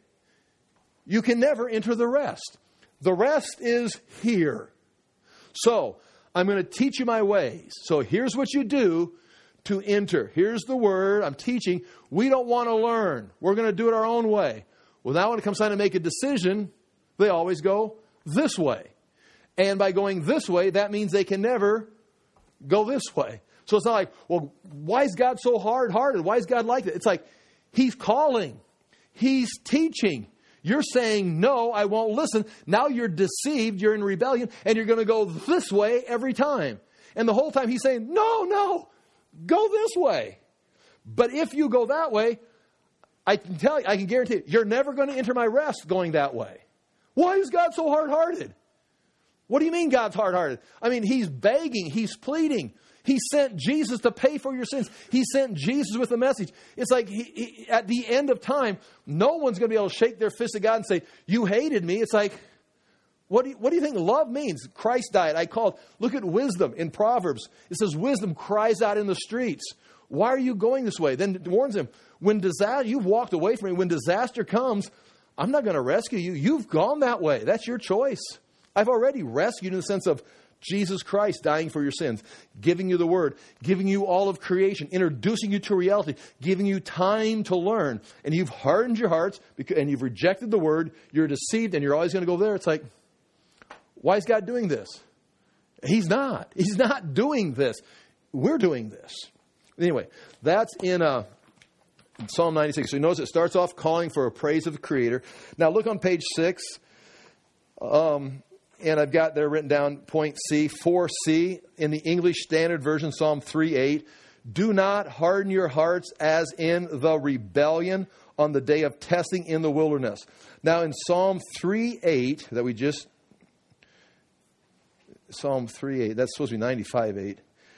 you can never enter the rest. The rest is here. So I'm going to teach you my ways. So here's what you do to enter. Here's the word I'm teaching. We don't want to learn. We're going to do it our own way. Well, now when it comes time to make a decision, they always go this way. And by going this way, that means they can never go this way. So it's not like, well, why is God so hard-hearted? Why is God like that? It's like, he's calling. He's teaching. You're saying, no, I won't listen. Now you're deceived. You're in rebellion. And you're going to go this way every time. And the whole time he's saying, no, go this way. But if you go that way, I can guarantee you're never going to enter my rest going that way. Why is God so hard-hearted? What do you mean God's hard-hearted? He's begging. He's pleading. He sent Jesus to pay for your sins. He sent Jesus with a message. It's like at the end of time, no one's going to be able to shake their fist at God and say, you hated me. It's like, what do you think love means? Christ died. Look at wisdom in Proverbs. It says wisdom cries out in the streets. Why are you going this way? Then warns him, you've walked away from me. When disaster comes, I'm not going to rescue you. You've gone that way. That's your choice. I've already rescued you in the sense of Jesus Christ dying for your sins, giving you the Word, giving you all of creation, introducing you to reality, giving you time to learn. And you've hardened your hearts and you've rejected the Word. You're deceived and you're always going to go there. It's like, why is God doing this? He's not. He's not doing this. We're doing this. Anyway, that's in Psalm 96. So you notice it starts off calling for a praise of the Creator. Now look on page 6. And I've got there written down point C, 4C, in the English Standard Version, Psalm 3:8. Do not harden your hearts as in the rebellion on the day of testing in the wilderness. Now in Psalm 3:8, Psalm 3:8, that's supposed to be 95:8.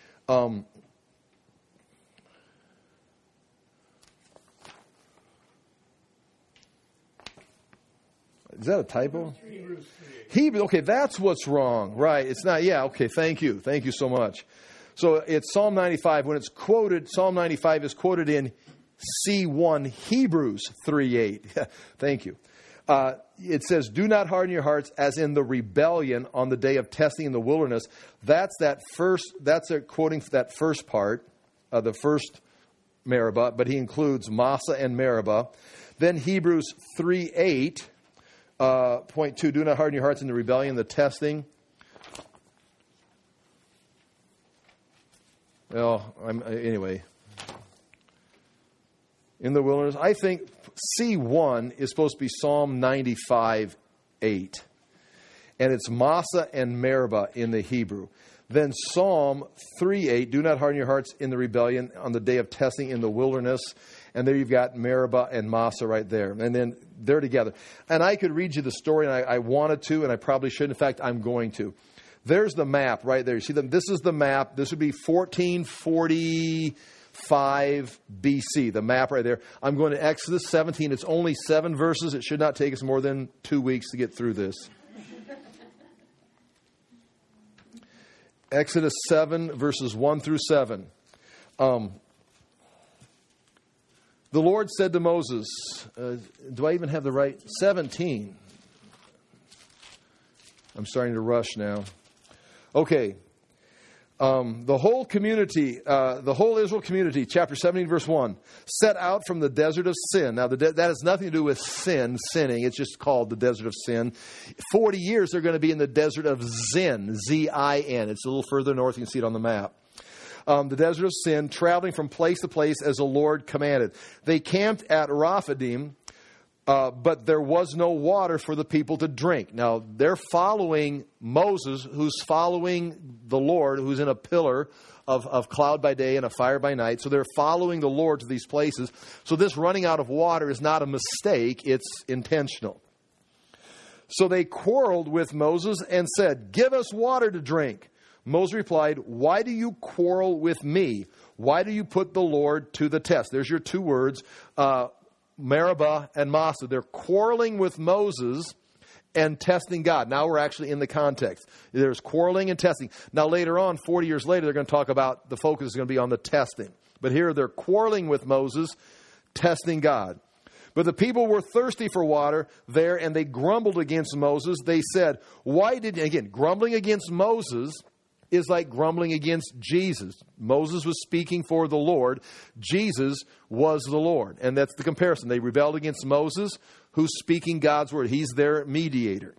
Is that a typo? Hebrews, okay, that's what's wrong. Right, it's not, yeah, okay, thank you. Thank you so much. So it's Psalm 95. When it's quoted, Psalm 95 is quoted in C1, Hebrews 3:8. Thank you. It says, do not harden your hearts as in the rebellion on the day of testing in the wilderness. That's quoting that first part, the first Meribah, but he includes Massah and Meribah. Then Hebrews 3:8. Point 2, do not harden your hearts in the rebellion, the testing. Well, anyway. In the wilderness, I think C1 is supposed to be Psalm 95:8. And it's Massah and Meribah in the Hebrew. Then Psalm 3:8, do not harden your hearts in the rebellion on the day of testing in the wilderness. And there you've got Meribah and Massah right there. And then they're together. And I could read you the story, and I wanted to, and I probably shouldn't. In fact, I'm going to. There's the map right there. You see them? This is the map. This would be 1445 BC, the map right there. I'm going to Exodus 17. It's only 7 verses. It should not take us more than 2 weeks to get through this. Exodus 7, verses 1 through 7. The Lord said to Moses, do I even have the right? 17. I'm starting to rush now. Okay. The whole community, the whole Israel community, chapter 17, verse 1, set out from the desert of Sin. Now, that has nothing to do with sinning. It's just called the desert of Sin. 40 years they're going to be in the desert of Zin, Z-I-N. It's a little further north. You can see it on the map. The desert of Sin, traveling from place to place as the Lord commanded. They camped at Rephidim, but there was no water for the people to drink. Now, they're following Moses, who's following the Lord, who's in a pillar of cloud by day and a fire by night. So they're following the Lord to these places. So this running out of water is not a mistake, it's intentional. So they quarreled with Moses and said, give us water to drink. Moses replied, why do you quarrel with me? Why do you put the Lord to the test? There's your 2 words, Meribah and Massah. They're quarreling with Moses and testing God. Now we're actually in the context. There's quarreling and testing. Now later on, 40 years later, they're going to talk about the focus is going to be on the testing. But here they're quarreling with Moses, testing God. But the people were thirsty for water there, and they grumbled against Moses. They said, grumbling against Moses is like grumbling against Jesus. Moses was speaking for the Lord. Jesus was the Lord. And that's the comparison. They rebelled against Moses, who's speaking God's word. He's their mediator.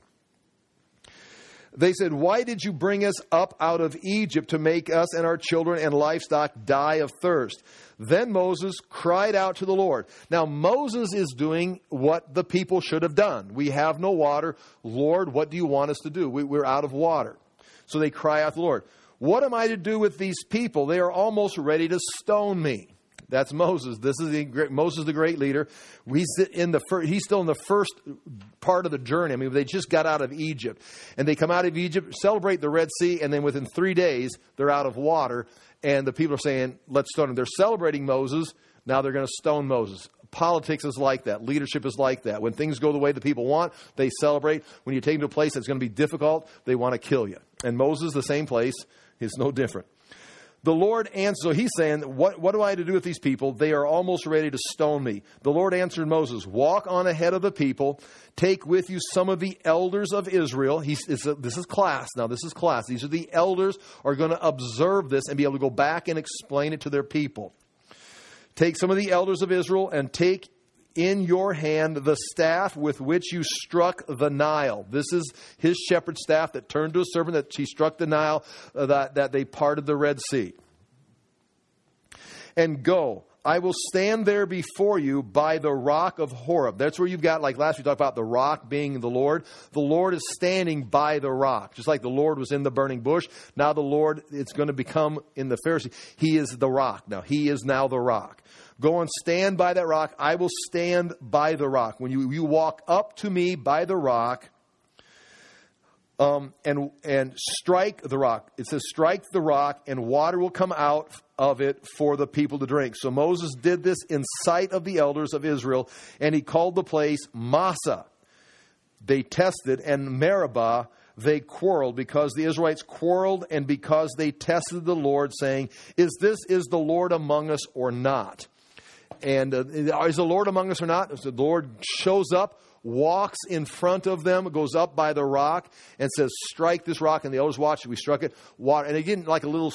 They said, why did you bring us up out of Egypt to make us and our children and livestock die of thirst? Then Moses cried out to the Lord. Now, Moses is doing what the people should have done. We have no water. Lord, what do you want us to do? We're out of water. So they cry out to the Lord. What am I to do with these people? They are almost ready to stone me. That's Moses. This is Moses, the great leader. He's still in the first part of the journey. I mean, they just got out of Egypt. And they come out of Egypt, celebrate the Red Sea, and then within 3 days, they're out of water. And the people are saying, let's stone him. They're celebrating Moses. Now they're going to stone Moses. Politics is like that. Leadership is like that. When things go the way the people want, they celebrate. When you take them to a place that's going to be difficult, they want to kill you. And Moses, the same place, is no different. The Lord answered, so he's saying, what do I have to do with these people? They are almost ready to stone me. The Lord answered Moses, walk on ahead of the people, take with you some of the elders of Israel. This is class. Now, this is class. These are the elders who are going to observe this and be able to go back and explain it to their people. Take some of the elders of Israel and take in your hand the staff with which you struck the Nile. This is his shepherd's staff that turned to a serpent, that he struck the Nile, that they parted the Red Sea. And go, I will stand there before you by the rock of Horeb. That's where you've got, like last we talked about the rock being the Lord. The Lord is standing by the rock. Just like the Lord was in the burning bush. Now the Lord, it's going to become in the Pharisee. He is the rock now. He is now the rock. Go and stand by that rock. I will stand by the rock. When you walk up to me by the rock, and strike the rock. It says, strike the rock, and water will come out of it for the people to drink. So Moses did this in sight of the elders of Israel, and he called the place Massah. They tested, and Meribah they quarreled, because the Israelites quarreled, and because they tested the Lord, saying, is the Lord among us or not? And is the Lord among us or not? So the Lord shows up, walks in front of them, goes up by the rock, and says, strike this rock. And the elders watched it. We struck it. Water, and again, like a little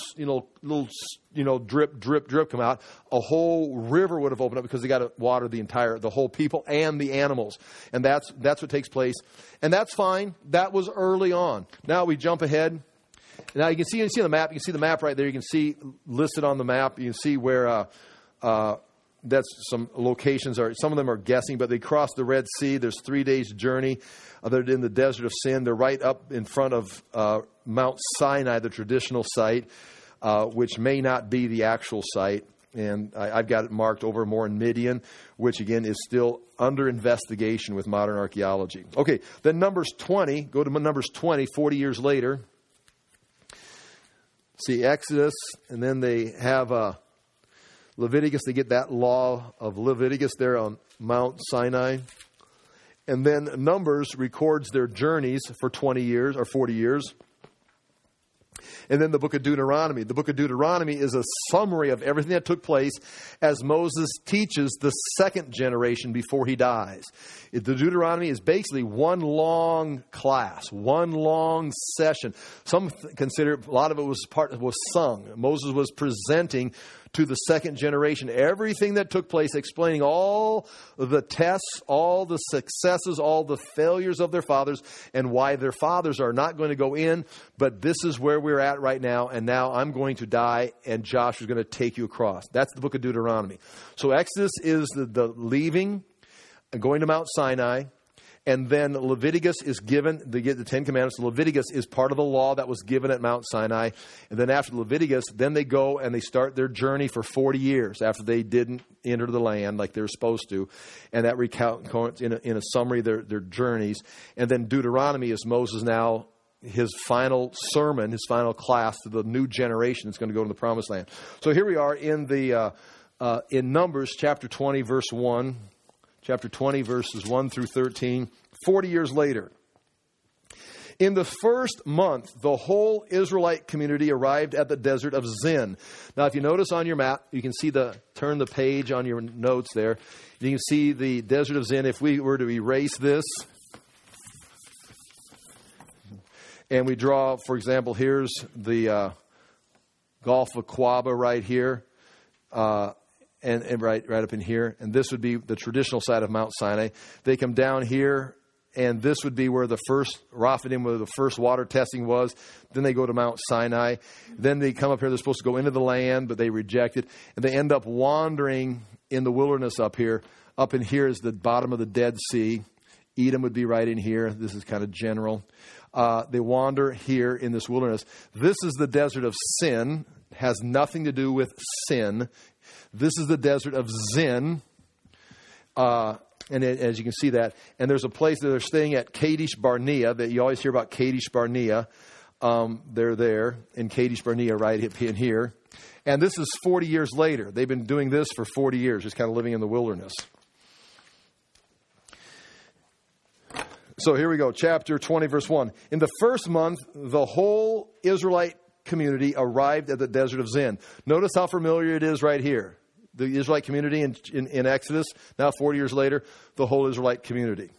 drip, drip, drip come out. A whole river would have opened up, because they got to water the whole people and the animals. And that's what takes place. And that's fine. That was early on. Now we jump ahead. Now you can see the map. You can see the map right there. You can see listed on the map. You can see where that's some locations are. Some of them are guessing, but they crossed the Red Sea. There's 3 days journey. They're in the desert of Sin. They're right up in front of Mount Sinai, the traditional site, which may not be the actual site. And I've got it marked over more in Midian, which again is still under investigation with modern archaeology. Okay, then Numbers 20. Go to Numbers 20, 40 years later. See Exodus, and then they have Leviticus. They get that law of Leviticus there on Mount Sinai. And then Numbers records their journeys for 20 years or 40 years. And then the book of Deuteronomy. The book of Deuteronomy is a summary of everything that took place as Moses teaches the second generation before he dies. The Deuteronomy is basically one long class, one long session. Some consider a lot of it was sung. Moses was presenting to the second generation everything that took place, explaining all the tests, all the successes, all the failures of their fathers, and why their fathers are not going to go in. But this is where we're at right now, and now I'm going to die, and Josh is going to take you across. That's the book of Deuteronomy. So Exodus is the leaving, going to Mount Sinai. And then Leviticus is given, they get the Ten Commandments. Leviticus is part of the law that was given at Mount Sinai. And then after Leviticus, then they go and they start their journey for 40 years after they didn't enter the land like they were supposed to. And that recounts in a summary their journeys. And then Deuteronomy is Moses now, his final sermon, his final class to the new generation that's going to go to the Promised Land. So here we are in in Numbers chapter 20, verse 1. Chapter 20, verses 1 through 13, 40 years later. In the first month, the whole Israelite community arrived at the desert of Zin. Now, if you notice on your map, you can see turn the page on your notes there. You can see the desert of Zin. If we were to erase this, and we draw, for example, here's the Gulf of Aqaba right here. And right up in here. And this would be the traditional side of Mount Sinai. They come down here, and this would be where the first Rephidim, where the first water testing was. Then they go to Mount Sinai. Then they come up here. They're supposed to go into the land, but they reject it. And they end up wandering in the wilderness up here. Up in here is the bottom of the Dead Sea. Edom would be right in here. This is kind of general. They wander here in this wilderness. This is the desert of Sin. Has nothing to do with sin. This is the desert of Zin. And as you can see that. And there's a place that they're staying at, Kadesh Barnea, that you always hear about Kadesh Barnea. They're there in Kadesh Barnea right in here. And this is 40 years later. They've been doing this for 40 years, just kind of living in the wilderness. So here we go, chapter 20, verse 1. In the first month, the whole Israelite community arrived at the desert of Zin. Notice how familiar it is right here. The Israelite community in Exodus, now 40 years later, the whole Israelite community.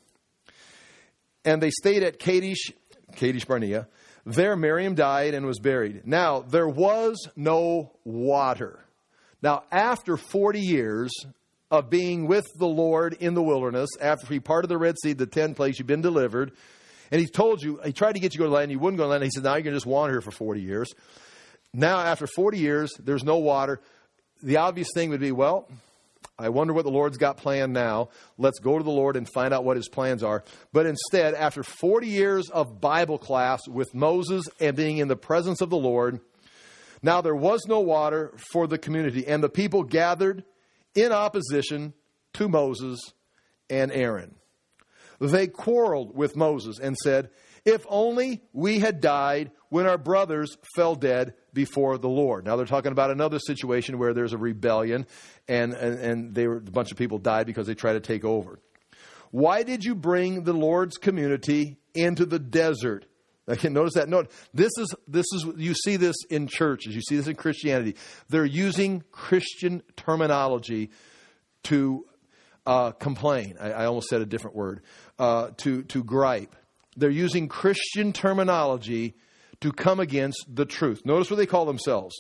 And they stayed at Kadesh Barnea. There Miriam died and was buried. Now, there was no water. Now, after 40 years of being with the Lord in the wilderness, after he parted the Red Sea, the 10 plagues, you've been delivered, and he told you, he tried to get you to go to land, you wouldn't go to land. He said, now you're going to just wander here for 40 years. Now, after 40 years, there's no water. The obvious thing would be, well, I wonder what the Lord's got planned now. Let's go to the Lord and find out what his plans are. But instead, after 40 years of Bible class with Moses and being in the presence of the Lord, now there was no water for the community. And the people gathered in opposition to Moses and Aaron. They quarreled with Moses and said, if only we had died when our brothers fell dead before the Lord. Now they're talking about another situation where there's a rebellion and a bunch of people died because they tried to take over. Why did you bring the Lord's community into the desert? Okay, notice that. Note, this is you see this in churches. You see this in Christianity. They're using Christian terminology to complain. I almost said a different word. To gripe. They're using Christian terminology to come against the truth. Notice what they call themselves.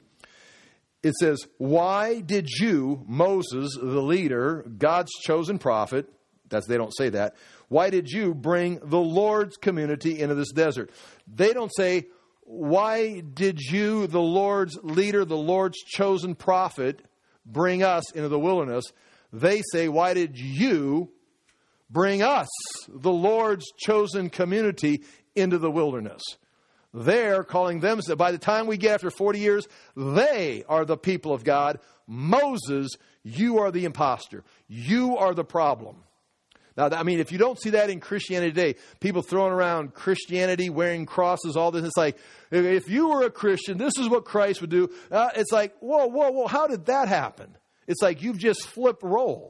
It says, why did you, Moses, the leader, God's chosen prophet, they don't say that, why did you bring the Lord's community into this desert? They don't say, why did you, the Lord's leader, the Lord's chosen prophet, bring us into the wilderness? They say, why did you bring us, the Lord's chosen community, into the wilderness? They're calling them, by the time we get after 40 years, they are the people of God. Moses, you are the imposter. You are the problem. Now, I mean, if you don't see that in Christianity today, people throwing around Christianity, wearing crosses, all this, it's like, if you were a Christian, this is what Christ would do. It's like, whoa, how did that happen? It's like you've just flipped roles.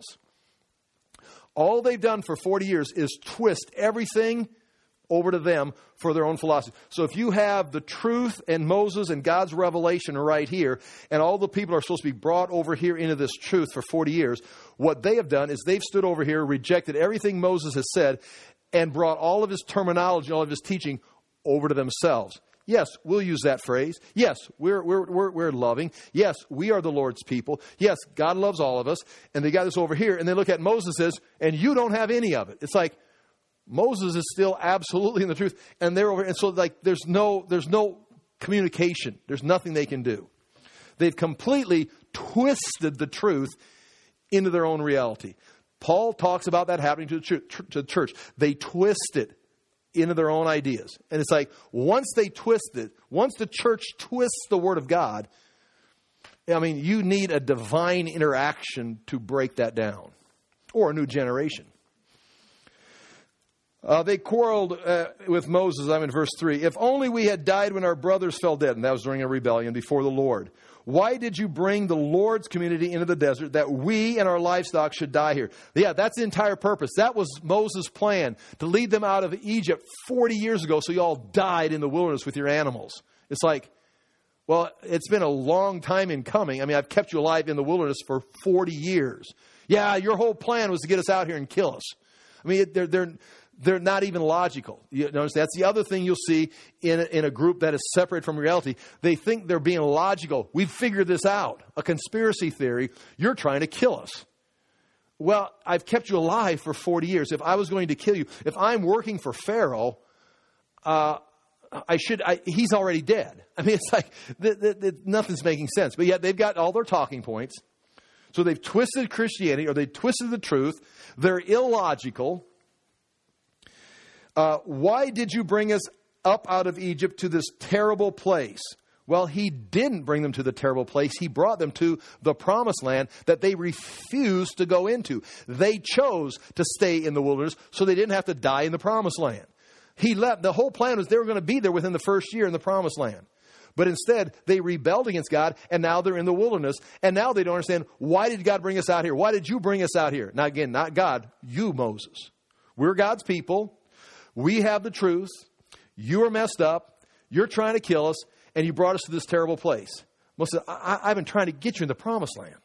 All they've done for 40 years is twist everything over to them for their own philosophy. So if you have the truth and Moses and God's revelation right here, and all the people are supposed to be brought over here into this truth for 40 years, what they have done is they've stood over here, rejected everything Moses has said, and brought all of his terminology, all of his teaching over to themselves. Yes, we'll use that phrase. Yes, we're loving. Yes, we are the Lord's people. Yes, God loves all of us. And they got this over here, and they look at Moses and says, and you don't have any of it. It's like, Moses is still absolutely in the truth, and they're over, and so like there's no communication. There's nothing they can do. They've completely twisted the truth into their own reality. Paul talks about that happening to the church. They twist it into their own ideas, and it's like once they twist it, once the church twists the Word of God, I mean, you need a divine interaction to break that down, or a new generation. They quarreled with Moses. I'm in verse 3. If only we had died when our brothers fell dead. And that was during a rebellion before the Lord. Why did you bring the Lord's community into the desert that we and our livestock should die here? Yeah, that's the entire purpose. That was Moses' plan, to lead them out of Egypt 40 years ago so you all died in the wilderness with your animals. It's like, well, it's been a long time in coming. I mean, I've kept you alive in the wilderness for 40 years. Yeah, your whole plan was to get us out here and kill us. I mean, they're not even logical. You notice that's the other thing you'll see in a group that is separate from reality. They think they're being logical. We've figured this out. A conspiracy theory. You're trying to kill us. Well, I've kept you alive for 40 years. If I was going to kill you, if I'm working for Pharaoh, he's already dead. I mean, it's like nothing's making sense. But yet they've got all their talking points. So they've twisted Christianity, or they twisted the truth. They're illogical. Why did you bring us up out of Egypt to this terrible place? Well, he didn't bring them to the terrible place. He brought them to the promised land that they refused to go into. They chose to stay in the wilderness so they didn't have to die in the promised land. He left. The whole plan was they were going to be there within the first year in the promised land. But instead, they rebelled against God, and now they're in the wilderness. And now they don't understand, why did God bring us out here? Why did you bring us out here? Now, again, not God, you, Moses. We're God's people. We have the truth. You are messed up. You're trying to kill us. and you brought us to this terrible place. Moses said, I've been trying to get you in the promised land.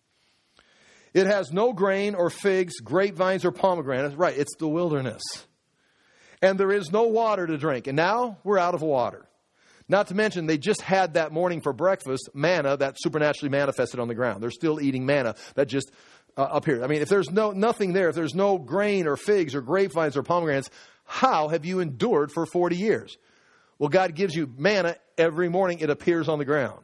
It has no grain or figs, grapevines or pomegranates. Right, it's the wilderness. And there is no water to drink. And now we're out of water. Not to mention, they just had that morning for breakfast manna that supernaturally manifested on the ground. They're still eating manna that just appeared. I mean, if there's nothing there, if there's no grain or figs or grapevines or pomegranates, how have you endured for 40 years? Well, God gives you manna every morning. It appears on the ground.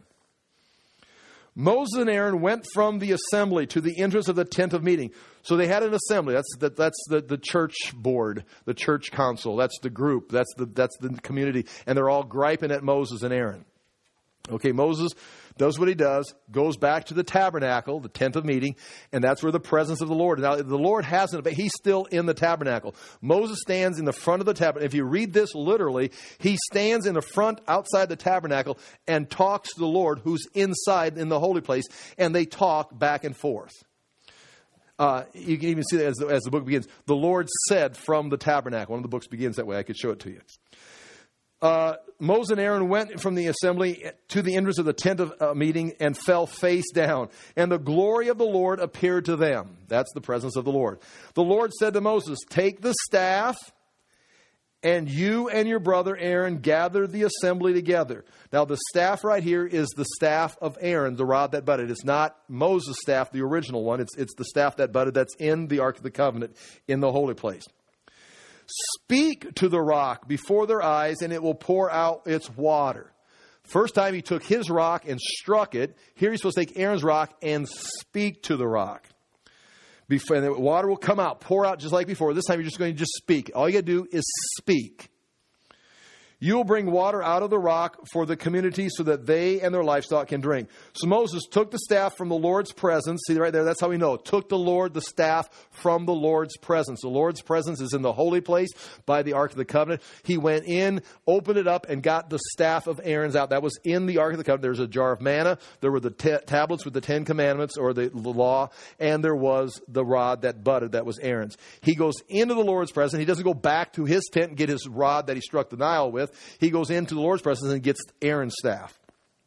Moses and Aaron went from the assembly to the entrance of the tent of meeting. So they had an assembly. That's the church board, the church council. That's the group. That's the community. And they're all griping at Moses and Aaron. Okay, Moses does what he does, goes back to the tabernacle, the tent of meeting, and that's where the presence of the Lord. Now, the Lord hasn't, but he's still in the tabernacle. Moses stands in the front of the tabernacle. If you read this literally, he stands in the front outside the tabernacle and talks to the Lord who's inside in the holy place, and they talk back and forth. You can even see that as the book begins. The Lord said from the tabernacle. One of the books begins that way. I could show it to you. Moses and Aaron went from the assembly to the entrance of the tent of meeting and fell face down. And the glory of the Lord appeared to them. That's the presence of the Lord. The Lord said to Moses, take the staff, and you and your brother Aaron gather the assembly together. Now the staff right here is the staff of Aaron, the rod that budded. It's not Moses' staff, the original one. It's the staff that budded that's in the Ark of the Covenant in the holy place. Speak to the rock before their eyes, and it will pour out its water. First time he took his rock and struck it. Here he's supposed to take Aaron's rock and speak to the rock. And the water will come out, pour out just like before. This time you're just going to speak. All you got to do is speak. You will bring water out of the rock for the community so that they and their livestock can drink. So Moses took the staff from the Lord's presence. See right there, that's how we know. Took the staff from the Lord's presence. The Lord's presence is in the holy place by the Ark of the Covenant. He went in, opened it up, and got the staff of Aaron's out. That was in the Ark of the Covenant. There was a jar of manna. There were the tablets with the 10 Commandments or the law. And there was the rod that budded. That was Aaron's. He goes into the Lord's presence. He doesn't go back to his tent and get his rod that he struck the Nile with. He goes into the Lord's presence and gets Aaron's staff.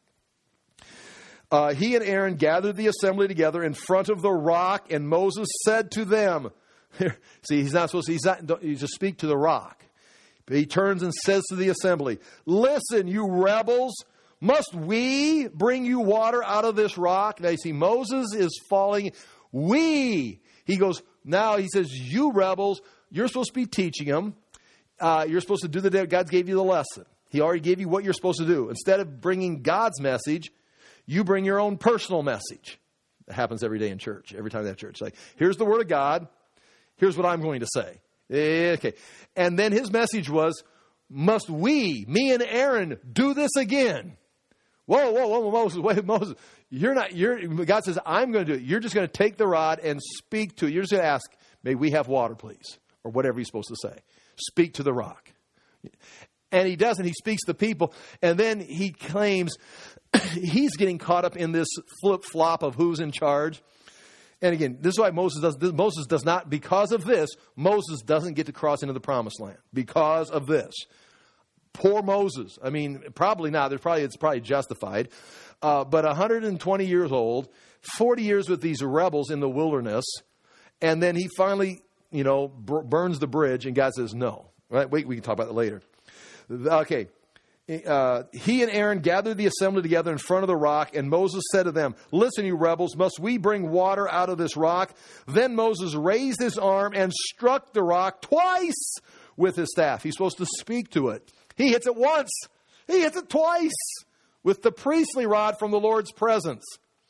He and Aaron gathered the assembly together in front of the rock, and Moses said to them, see, he's not supposed to, you just speak to the rock. But he turns and says to the assembly, listen, you rebels, must we bring you water out of this rock? Now you see, Moses is falling, he goes, now he says, you rebels, you're supposed to be teaching them. You're supposed to do God gave you the lesson. He already gave you what you're supposed to do. Instead of bringing God's message, you bring your own personal message. It happens every day in church, every time they have church. Like, here's the word of God. Here's what I'm going to say. Okay. And then his message was, must we, me and Aaron, do this again? Whoa, Moses, wait, Moses. God says, I'm going to do it. You're just going to take the rod and speak to it. You're just going to ask, may we have water, please? Or whatever he's supposed to say. Speak to the rock. And he doesn't. He speaks to the people. And then he claims he's getting caught up in this flip-flop of who's in charge. And again, this is why Moses does not, because of this, Moses doesn't get to cross into the promised land. Because of this. Poor Moses. I mean, probably not. It's probably justified. But 120 years old, 40 years with these rebels in the wilderness, and then he finally, burns the bridge, and God says no. Right? Wait, we can talk about that later. Okay. He and Aaron gathered the assembly together in front of the rock, and Moses said to them, listen, you rebels, must we bring water out of this rock? Then Moses raised his arm and struck the rock twice with his staff. He's supposed to speak to it. He hits it once. He hits it twice with the priestly rod from the Lord's presence.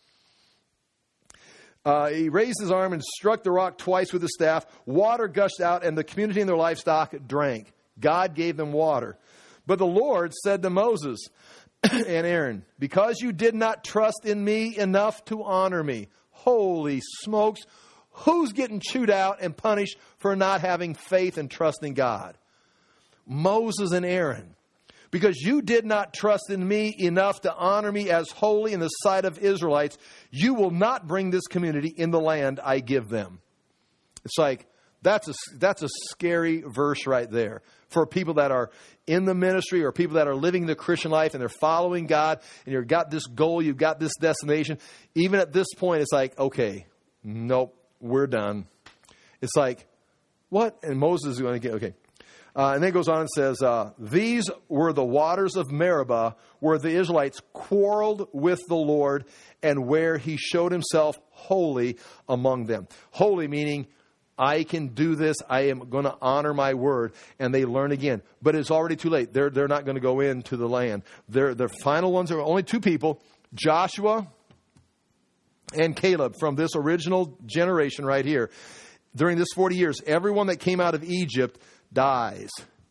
He raised his arm and struck the rock twice with his staff. Water gushed out, and the community and their livestock drank. God gave them water. But the Lord said to Moses and Aaron, because you did not trust in me enough to honor me. Holy smokes. Who's getting chewed out and punished for not having faith and trust in God? Moses and Aaron. Because you did not trust in me enough to honor me as holy in the sight of Israelites, you will not bring this community in the land I give them. It's like, that's a scary verse right there. for people that are in the ministry or people that are living the Christian life and they're following God and you've got this goal, you've got this destination. Even at this point, it's like, okay, nope, we're done. It's like, what? And Moses is going to get, okay. And then it goes on and says, these were the waters of Meribah where the Israelites quarreled with the Lord and where he showed himself holy among them. Holy meaning, I can do this. I am going to honor my word. And they learn again. But it's already too late. They're not going to go into the land. Their final ones are only two people, Joshua and Caleb from this original generation right here. During this 40 years, everyone that came out of Egypt dies,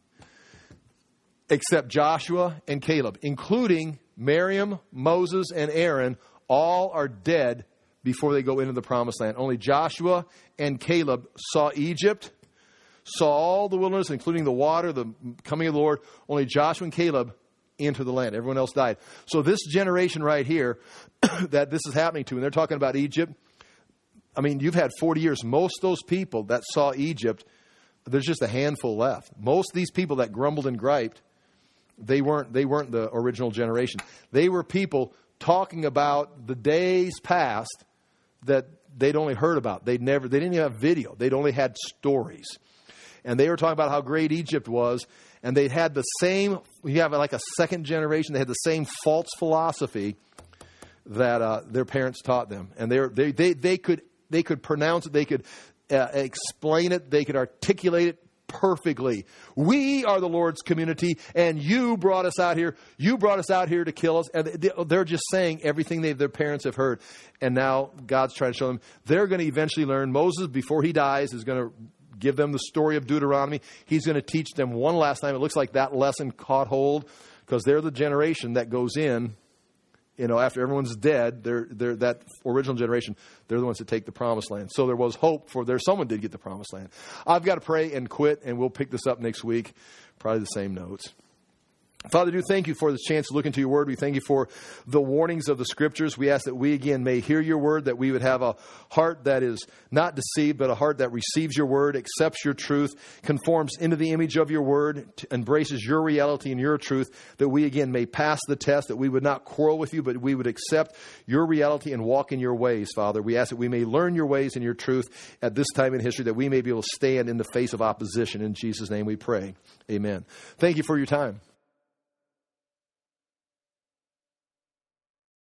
except Joshua and Caleb, including Miriam, Moses, and Aaron, all are dead before they go into the promised land. Only Joshua and Caleb saw Egypt, saw all the wilderness, including the water, the coming of the Lord. Only Joshua and Caleb entered the land. Everyone else died. So this generation right here that this is happening to, and they're talking about Egypt, I mean, you've had 40 years. Most of those people that saw Egypt, there's just a handful left. Most of these people that grumbled and griped, they weren't the original generation. They were people talking about the days past that they'd only heard about. They didn't even have video. They'd only had stories. And they were talking about how great Egypt was. And they had the same, you have like a second generation, they had the same false philosophy that their parents taught them. And they could pronounce it, they could explain it, they could articulate it perfectly. We are the Lord's community, and you brought us out here. You brought us out here to kill us. And they're just saying everything their parents have heard. And now God's trying to show them. They're going to eventually learn. Moses, before he dies, is going to give them the story of Deuteronomy. He's going to teach them one last time. It looks like that lesson caught hold because they're the generation that goes in. You know, after everyone's dead, they're that original generation. They're the ones that take the promised land. So there was hope for someone did get the promised land. I've got to pray and quit, and we'll pick this up next week. Probably the same notes. Father, do thank you for this chance to look into your word. We thank you for the warnings of the scriptures. We ask that we again may hear your word, that we would have a heart that is not deceived, but a heart that receives your word, accepts your truth, conforms into the image of your word, embraces your reality and your truth, that we again may pass the test, that we would not quarrel with you, but we would accept your reality and walk in your ways, Father. We ask that we may learn your ways and your truth at this time in history, that we may be able to stand in the face of opposition. In Jesus' name we pray. Amen. Thank you for your time.